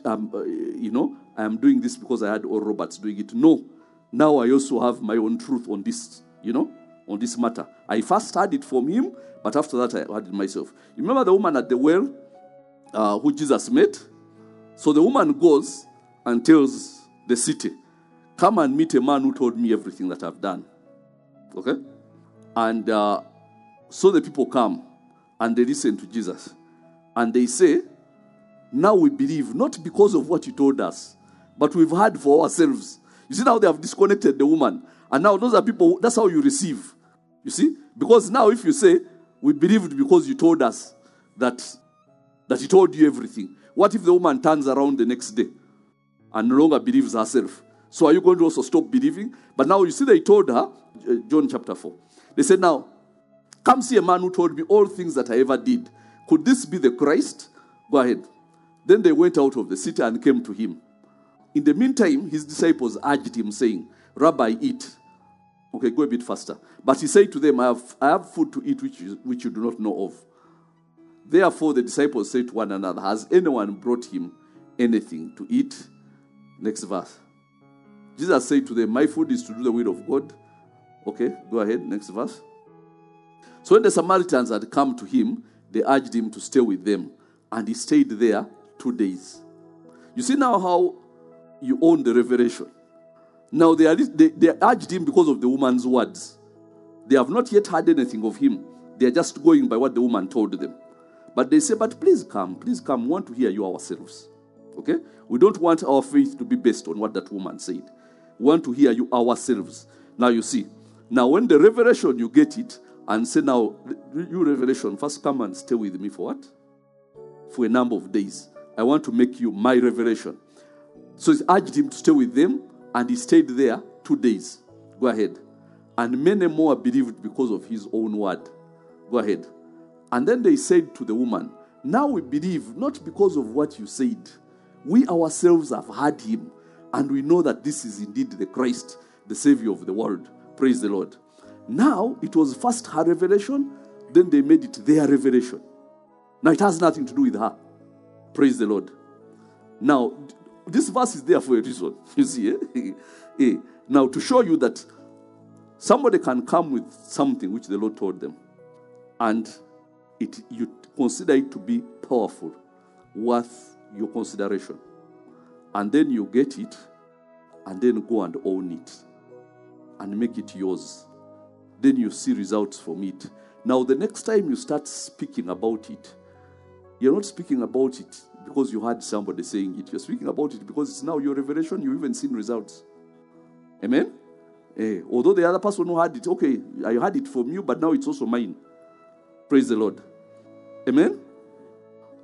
[SPEAKER 3] am doing this because I had Oral Roberts doing it. No. Now I also have my own truth on this, on this matter. I first had it from him, but after that I had it myself. You remember the woman at the well who Jesus met? So the woman goes and tells the city, come and meet a man who told me everything that I've done. Okay? And so the people come and they listen to Jesus. And they say, now we believe, not because of what you told us, but we've heard for ourselves. You see, now they have disconnected the woman. And now those are people, that's how you receive. You see? Because now if you say, we believed because you told us that he told you everything. What if the woman turns around the next day and no longer believes herself? So are you going to also stop believing? But now you see they told her, John chapter 4. They said, now, come see a man who told me all things that I ever did. Could this be the Christ? Go ahead. Then they went out of the city and came to him. In the meantime, his disciples urged him, saying, Rabbi, eat. Okay, go a bit faster. But he said to them, I have food to eat which you do not know of. Therefore the disciples said to one another, has anyone brought him anything to eat? Next verse. Jesus said to them, my food is to do the will of God. Okay, go ahead, next verse. So when the Samaritans had come to him, they urged him to stay with them. And he stayed there 2 days. You see now how you own the revelation. Now they urged him because of the woman's words. They have not yet heard anything of him. They are just going by what the woman told them. But they say, but please come. We want to hear you ourselves. Okay? We don't want our faith to be based on what that woman said. We want to hear you ourselves. Now you see. Now when the revelation, you get it and say, now, you revelation, first come and stay with me for what? For a number of days. I want to make you my revelation. So he urged him to stay with them, and he stayed there 2 days. Go ahead. And many more believed because of his own word. Go ahead. And then they said to the woman, now we believe not because of what you said. We ourselves have heard him, and we know that this is indeed the Christ, the Savior of the world. Praise the Lord. Now, it was first her revelation, then they made it their revelation. Now, it has nothing to do with her. Praise the Lord. Now, this verse is there for a reason. You see, Now, to show you that somebody can come with something which the Lord told them, and you consider it to be powerful, worth your consideration. And then you get it, and then go and own it, and make it yours. Then you see results from it. Now, the next time you start speaking about it, you're not speaking about it because you heard somebody saying it. You're speaking about it because it's now your revelation. You've even seen results. Amen? Although the other person who had it, okay, I had it from you, but now it's also mine. Praise the Lord. Amen?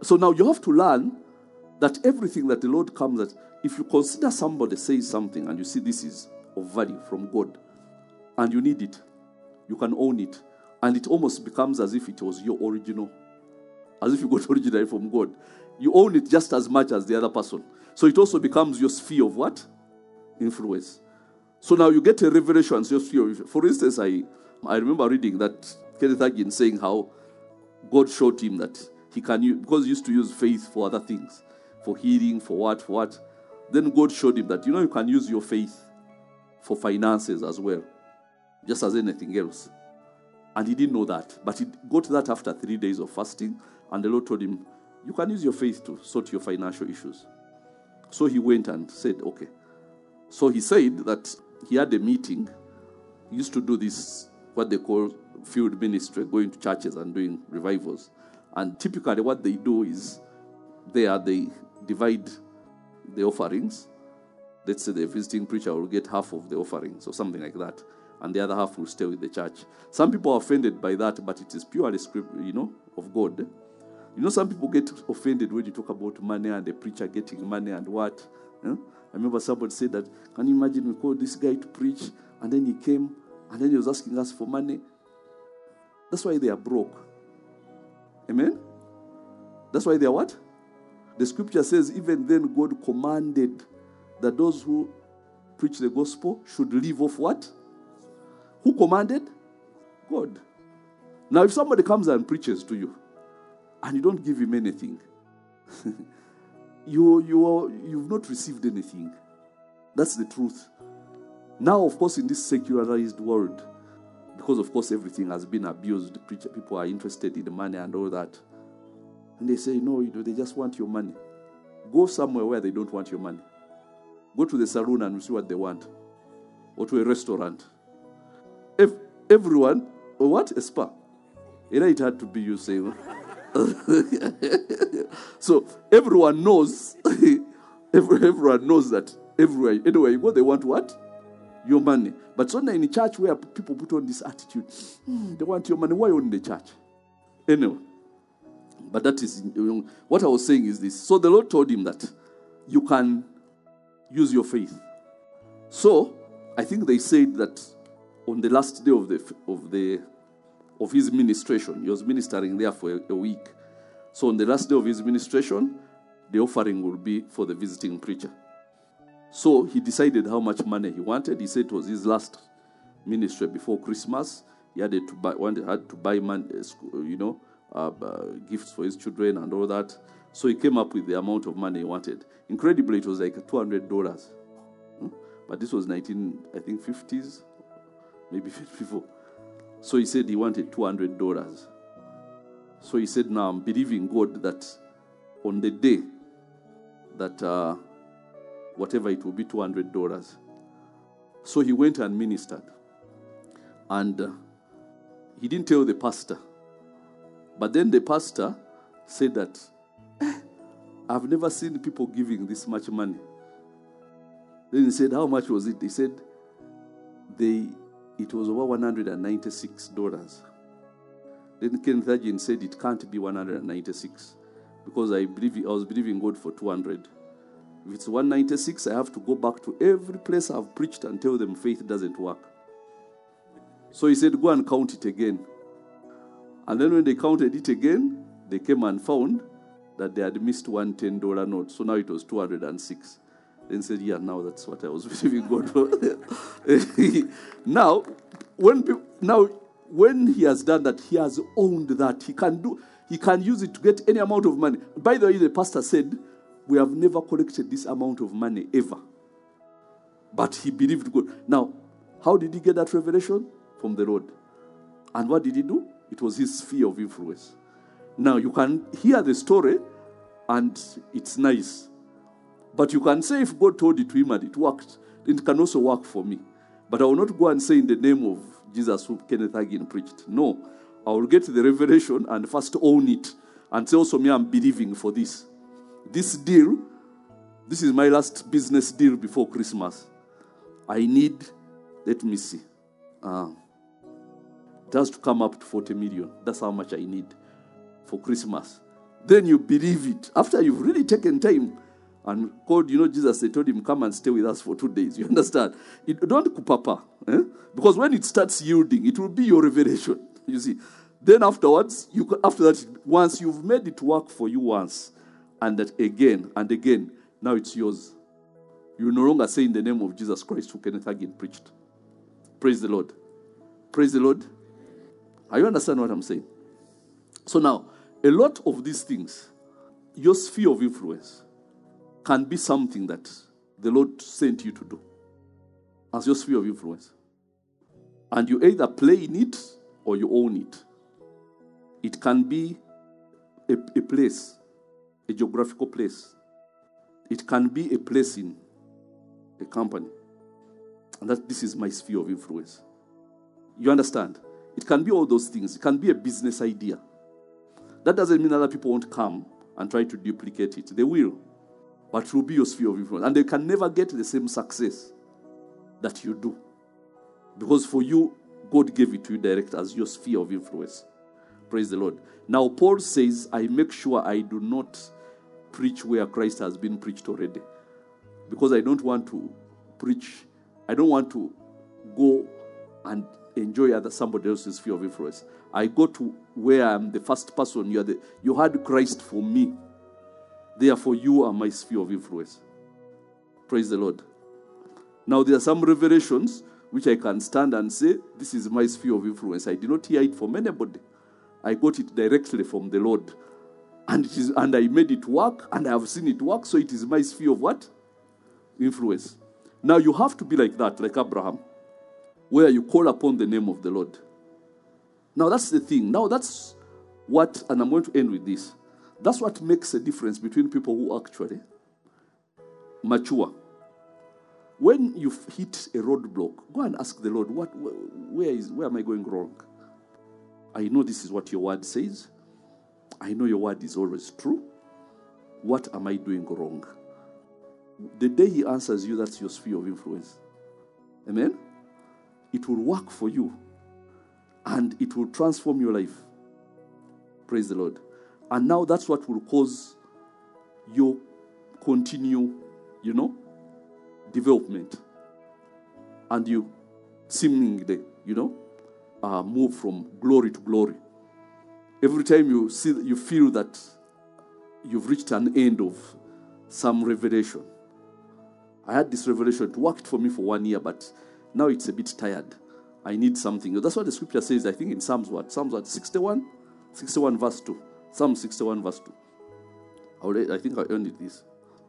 [SPEAKER 3] So now you have to learn that everything that the Lord comes at, if you consider somebody says something and you see this is of value from God and you need it, you can own it. And it almost becomes as if it was your original, as if you got originally from God. You own it just as much as the other person. So it also becomes your sphere of what? Influence. So now you get a revelation as your sphere of. For instance, I remember reading that Kenneth Hagin saying how God showed him that he can use, because he used to use faith for other things, for healing, for what. Then God showed him that, you can use your faith for finances as well, just as anything else. And he didn't know that. But he got that after 3 days of fasting, and the Lord told him, you can use your faith to sort your financial issues. So he went and said, okay. So he said that he had a meeting. He used to do this, what they call field ministry, going to churches and doing revivals. And typically what they do is they divide the offerings. Let's say the visiting preacher will get half of the offerings or something like that, and the other half will stay with the church. Some people are offended by that, but it is purely script, of God. Some people get offended when you talk about money and the preacher getting money and what. I remember somebody said that, can you imagine we called this guy to preach, and then he came, and then he was asking us for money. That's why they are broke. Amen? That's why they are what? The scripture says, even then God commanded that those who preach the gospel should live off what? Who commanded? God. Now, if somebody comes and preaches to you, and you don't give him anything, you've not received anything. That's the truth. Now, of course, in this secularized world, because, of course, everything has been abused, people are interested in the money and all that. And they say, no, they just want your money. Go somewhere where they don't want your money. Go to the saloon and see what they want. Or to a restaurant. If everyone, or what? A spa. It had to be you saying. So everyone knows, everyone knows that everywhere you go, they want what? Your money. But so now in a church where people put on this attitude, they want your money, why on the church? Anyway. But that is, what I was saying is this. So the Lord told him that you can use your faith. So I think they said that on the last day of his ministration, he was ministering there for a week. So on the last day of his ministration, the offering will be for the visiting preacher. So he decided how much money he wanted. He said it was his last ministry before Christmas. He had to buy money, gifts for his children and all that. So he came up with the amount of money he wanted. Incredibly, it was like $200. But this was 50s, maybe 54. So he said he wanted $200. So he said, now I'm believing God that on the day that whatever it will be, $200. So he went and ministered. And he didn't tell the pastor. But then the pastor said that, I've never seen people giving this much money. Then he said, how much was it? He said, it was over $196. Then Kenneth Hagin said it can't be 196 because I was believing God for 200. If it's 196, I have to go back to every place I've preached and tell them faith doesn't work. So he said, go and count it again. And then when they counted it again, they came and found that they had missed one $10 note. So now it was 206. Then said, yeah, now that's what I was believing God for. Now, when he has done that, he has owned that. He can use it to get any amount of money. By the way, the pastor said, we have never collected this amount of money ever. But he believed God. Now, how did he get that revelation? From the Lord. And what did he do? It was his sphere of influence. Now, you can hear the story, and it's nice. But you can say if God told it to him and it worked, it can also work for me. But I will not go and say in the name of Jesus who Kenneth Hagin preached. No. I will get the revelation and first own it and say also me, I'm believing for this. This deal, this is my last business deal before Christmas. I need, let me see. It has to come up to 40 million. That's how much I need for Christmas. Then you believe it. After you've really taken time and called, Jesus, they told him, come and stay with us for 2 days. You understand? Don't kupapa. Because when it starts yielding, it will be your revelation. You see. Then afterwards, once you've made it work for you once, and that again and again, now it's yours. You no longer say in the name of Jesus Christ who Kenneth Hagin preached. Praise the Lord. Praise the Lord. Are you understand what I'm saying? So now, a lot of these things, your sphere of influence, can be something that the Lord sent you to do as your sphere of influence. And you either play in it or you own it. It can be a place, a geographical place. It can be a place in a company. And that this is my sphere of influence. You understand? It can be all those things. It can be a business idea. That doesn't mean other people won't come and try to duplicate it. They will. But it will be your sphere of influence. And they can never get the same success that you do. Because for you, God gave it to you direct as your sphere of influence. Praise the Lord. Now, Paul says, I make sure I do not preach where Christ has been preached already. Because I don't want to preach. I don't want to go and enjoy somebody else's sphere of influence. I go to where I'm the first person. You had Christ for me. Therefore, you are my sphere of influence. Praise the Lord. Now, there are some revelations which I can stand and say, this is my sphere of influence. I did not hear it from anybody. I got it directly from the Lord. And I made it work, and I have seen it work, so it is my sphere of what? Influence. Now, you have to be like that, like Abraham, where you call upon the name of the Lord. Now, that's the thing. Now, that's what, and I'm going to end with this. That's what makes a difference between people who actually mature. When you've hit a roadblock, go and ask the Lord, where am I going wrong? I know this is what your word says. I know your word is always true. What am I doing wrong? The day he answers you, that's your sphere of influence. Amen? It will work for you. And it will transform your life. Praise the Lord. And now that's what will cause your continue, development. And you seemingly, move from glory to glory. Every time you feel that you've reached an end of some revelation. I had this revelation. It worked for me for 1 year, but now it's a bit tired. I need something. That's what the scripture says, I think in Psalms what? Psalms what? 61? 61 verse 2. Psalm 61 verse 2. I think I earned it this.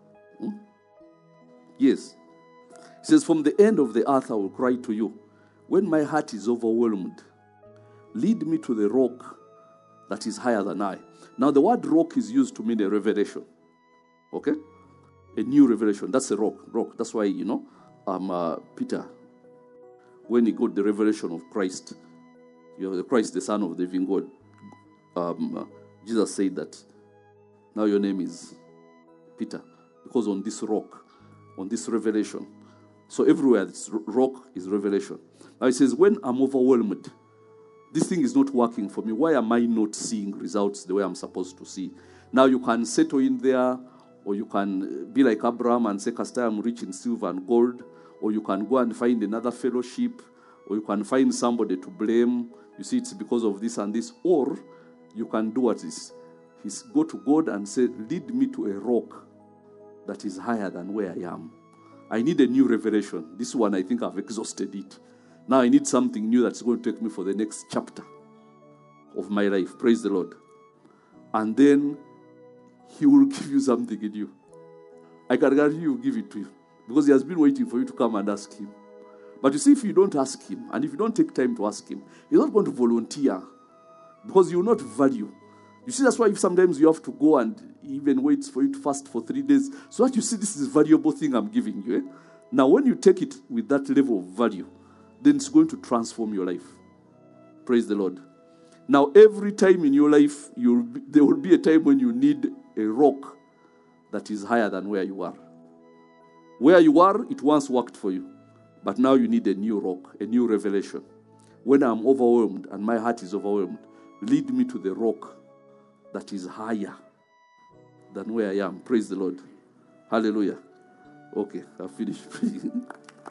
[SPEAKER 3] Yes. It says, from the end of the earth I will cry to you. When my heart is overwhelmed, lead me to the rock that is higher than I. Now the word rock is used to mean a revelation. Okay? A new revelation. That's a rock. Rock. That's why, Peter, when he got the revelation of Christ, the Christ, the Son of the living God, Jesus said that, now your name is Peter, because on this rock, on this revelation. So everywhere, this rock is revelation. Now it says, when I'm overwhelmed, this thing is not working for me. Why am I not seeing results the way I'm supposed to see? Now you can settle in there, or you can be like Abraham and say, Cast I am rich in silver and gold, or you can go and find another fellowship, or you can find somebody to blame. You see, it's because of this and this. Or you can do what is go to God and say, lead me to a rock that is higher than where I am. I need a new revelation. This one, I think I've exhausted it. Now I need something new that's going to take me for the next chapter of my life. Praise the Lord. And then he will give you something in you. I can guarantee you will give it to you. Because he has been waiting for you to come and ask him. But you see, if you don't ask him, and if you don't take time to ask him, he's not going to volunteer. Because you will not value. You see, that's why sometimes you have to go and even wait for you to fast for 3 days. So that you see, this is a valuable thing I'm giving you. Eh? Now, when you take it with that level of value, then it's going to transform your life. Praise the Lord. Now, every time in your life, there will be a time when you need a rock that is higher than where you are. Where you are, it once worked for you. But now you need a new rock, a new revelation. When I'm overwhelmed and my heart is overwhelmed, lead me to the rock that is higher than where I am. Praise the Lord. Hallelujah. Okay, I've finished praying.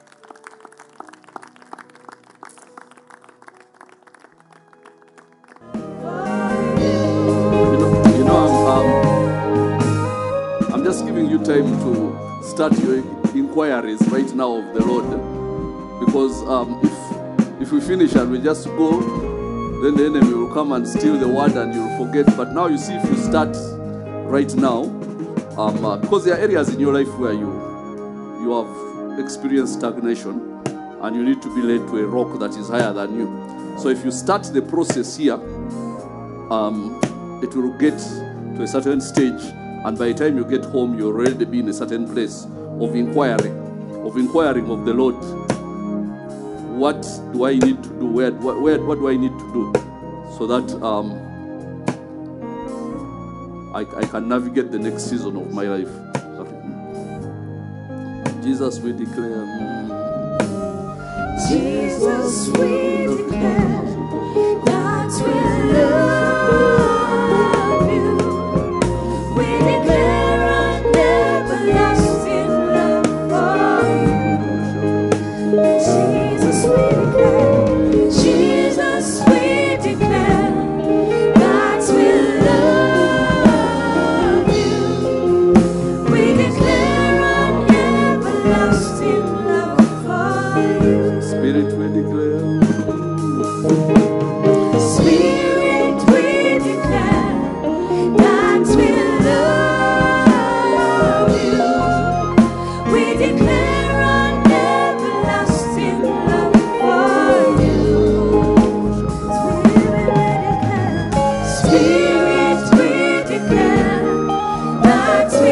[SPEAKER 3] I'm just giving you time to start your inquiries right now of the Lord, because if we finish and we just go, then the enemy will come and steal the word and you'll forget. But now you see, if you start right now, because there are areas in your life where you have experienced stagnation and you need to be led to a rock that is higher than you. So if you start the process here, it will get to a certain stage, and by the time you get home, you'll already be in a certain place of inquiring of the Lord. What do I need to do? What do I need to do so that I can navigate the next season of my life? Jesus, we declare.
[SPEAKER 2] Jesus, we declare that we love you. We declare an everlasting love for you. Jesus, we declare. Jesus, we declare that we love you. We declare an everlasting love for you.
[SPEAKER 3] Spirit, we declare.
[SPEAKER 2] Spirit, we declare that we love you. We declare an everlasting love for you. Spirit, we declare that we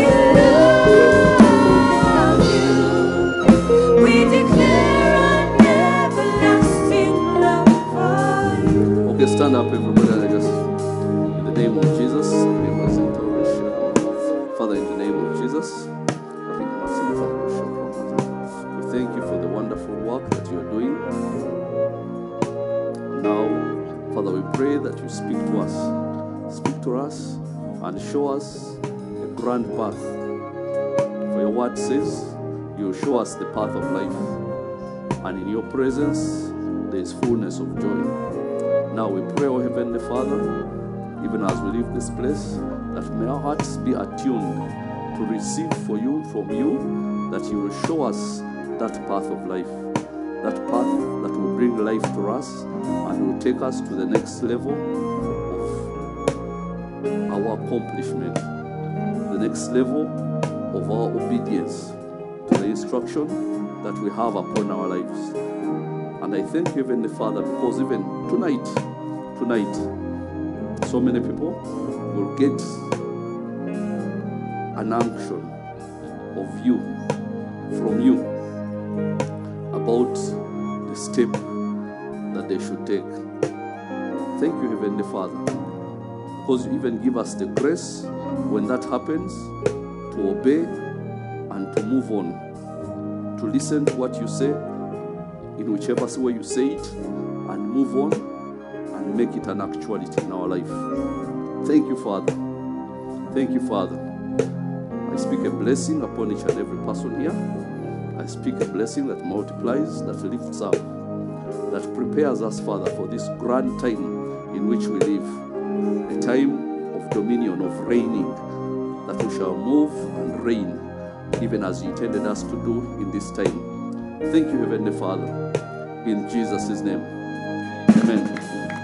[SPEAKER 2] love you. We declare an everlasting love for you.
[SPEAKER 3] Okay, stand up, everybody. In the name of Jesus. Father, in the name of Jesus, we thank you for the wonderful work that you are doing. Now, Father, we pray that you speak to us. Speak to us and show us a grand path. For your word says, you will show us the path of life. And in your presence, there is fullness of joy. Now we pray, O Heavenly Father, even as we leave this place, that may our hearts be attuned to receive from you, that you will show us that path of life, that path that will bring life to us and will take us to the next level of our accomplishment, the next level of our obedience to the instruction that we have upon our lives. And I thank you, Heavenly Father, because even tonight, so many people will get an unction of you, from you, about the step that they should take. Thank you, Heavenly Father, because you even give us the grace when that happens to obey and to move on, to listen to what you say in whichever way you say it, and move on and make it an actuality in our life. Thank you, Father. Thank you, Father. I speak a blessing upon each and every person here. I speak a blessing that multiplies, that lifts up, that prepares us, Father, for this grand time in which we live, a time of dominion, of reigning, that we shall move and reign, even as you intended us to do in this time. Thank you, Heavenly Father, in Jesus' name. Amen.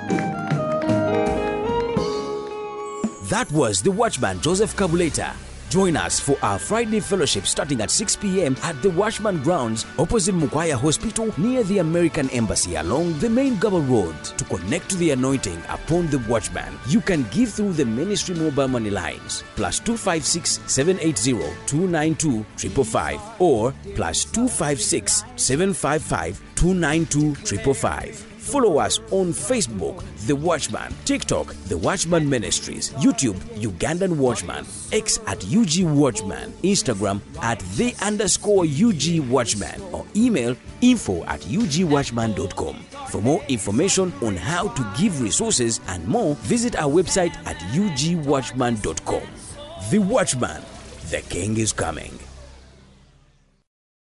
[SPEAKER 1] That was the Watchman Joseph Kabuleta. Join us for our Friday fellowship starting at 6 p.m. at the Watchman Grounds opposite Mukwaya Hospital near the American Embassy along the main Gaba Road. To connect to the anointing upon the Watchman, you can give through the ministry mobile money lines +256 780 292 555 or +256 755 292 555. Follow us on Facebook, The Watchman, TikTok, The Watchman Ministries, YouTube, Ugandan Watchman, X at UG Watchman, Instagram at @the_UG Watchman, or email info@ugwatchman.com. For more information on how to give resources and more, visit our website at ugwatchman.com. The Watchman, the King is coming.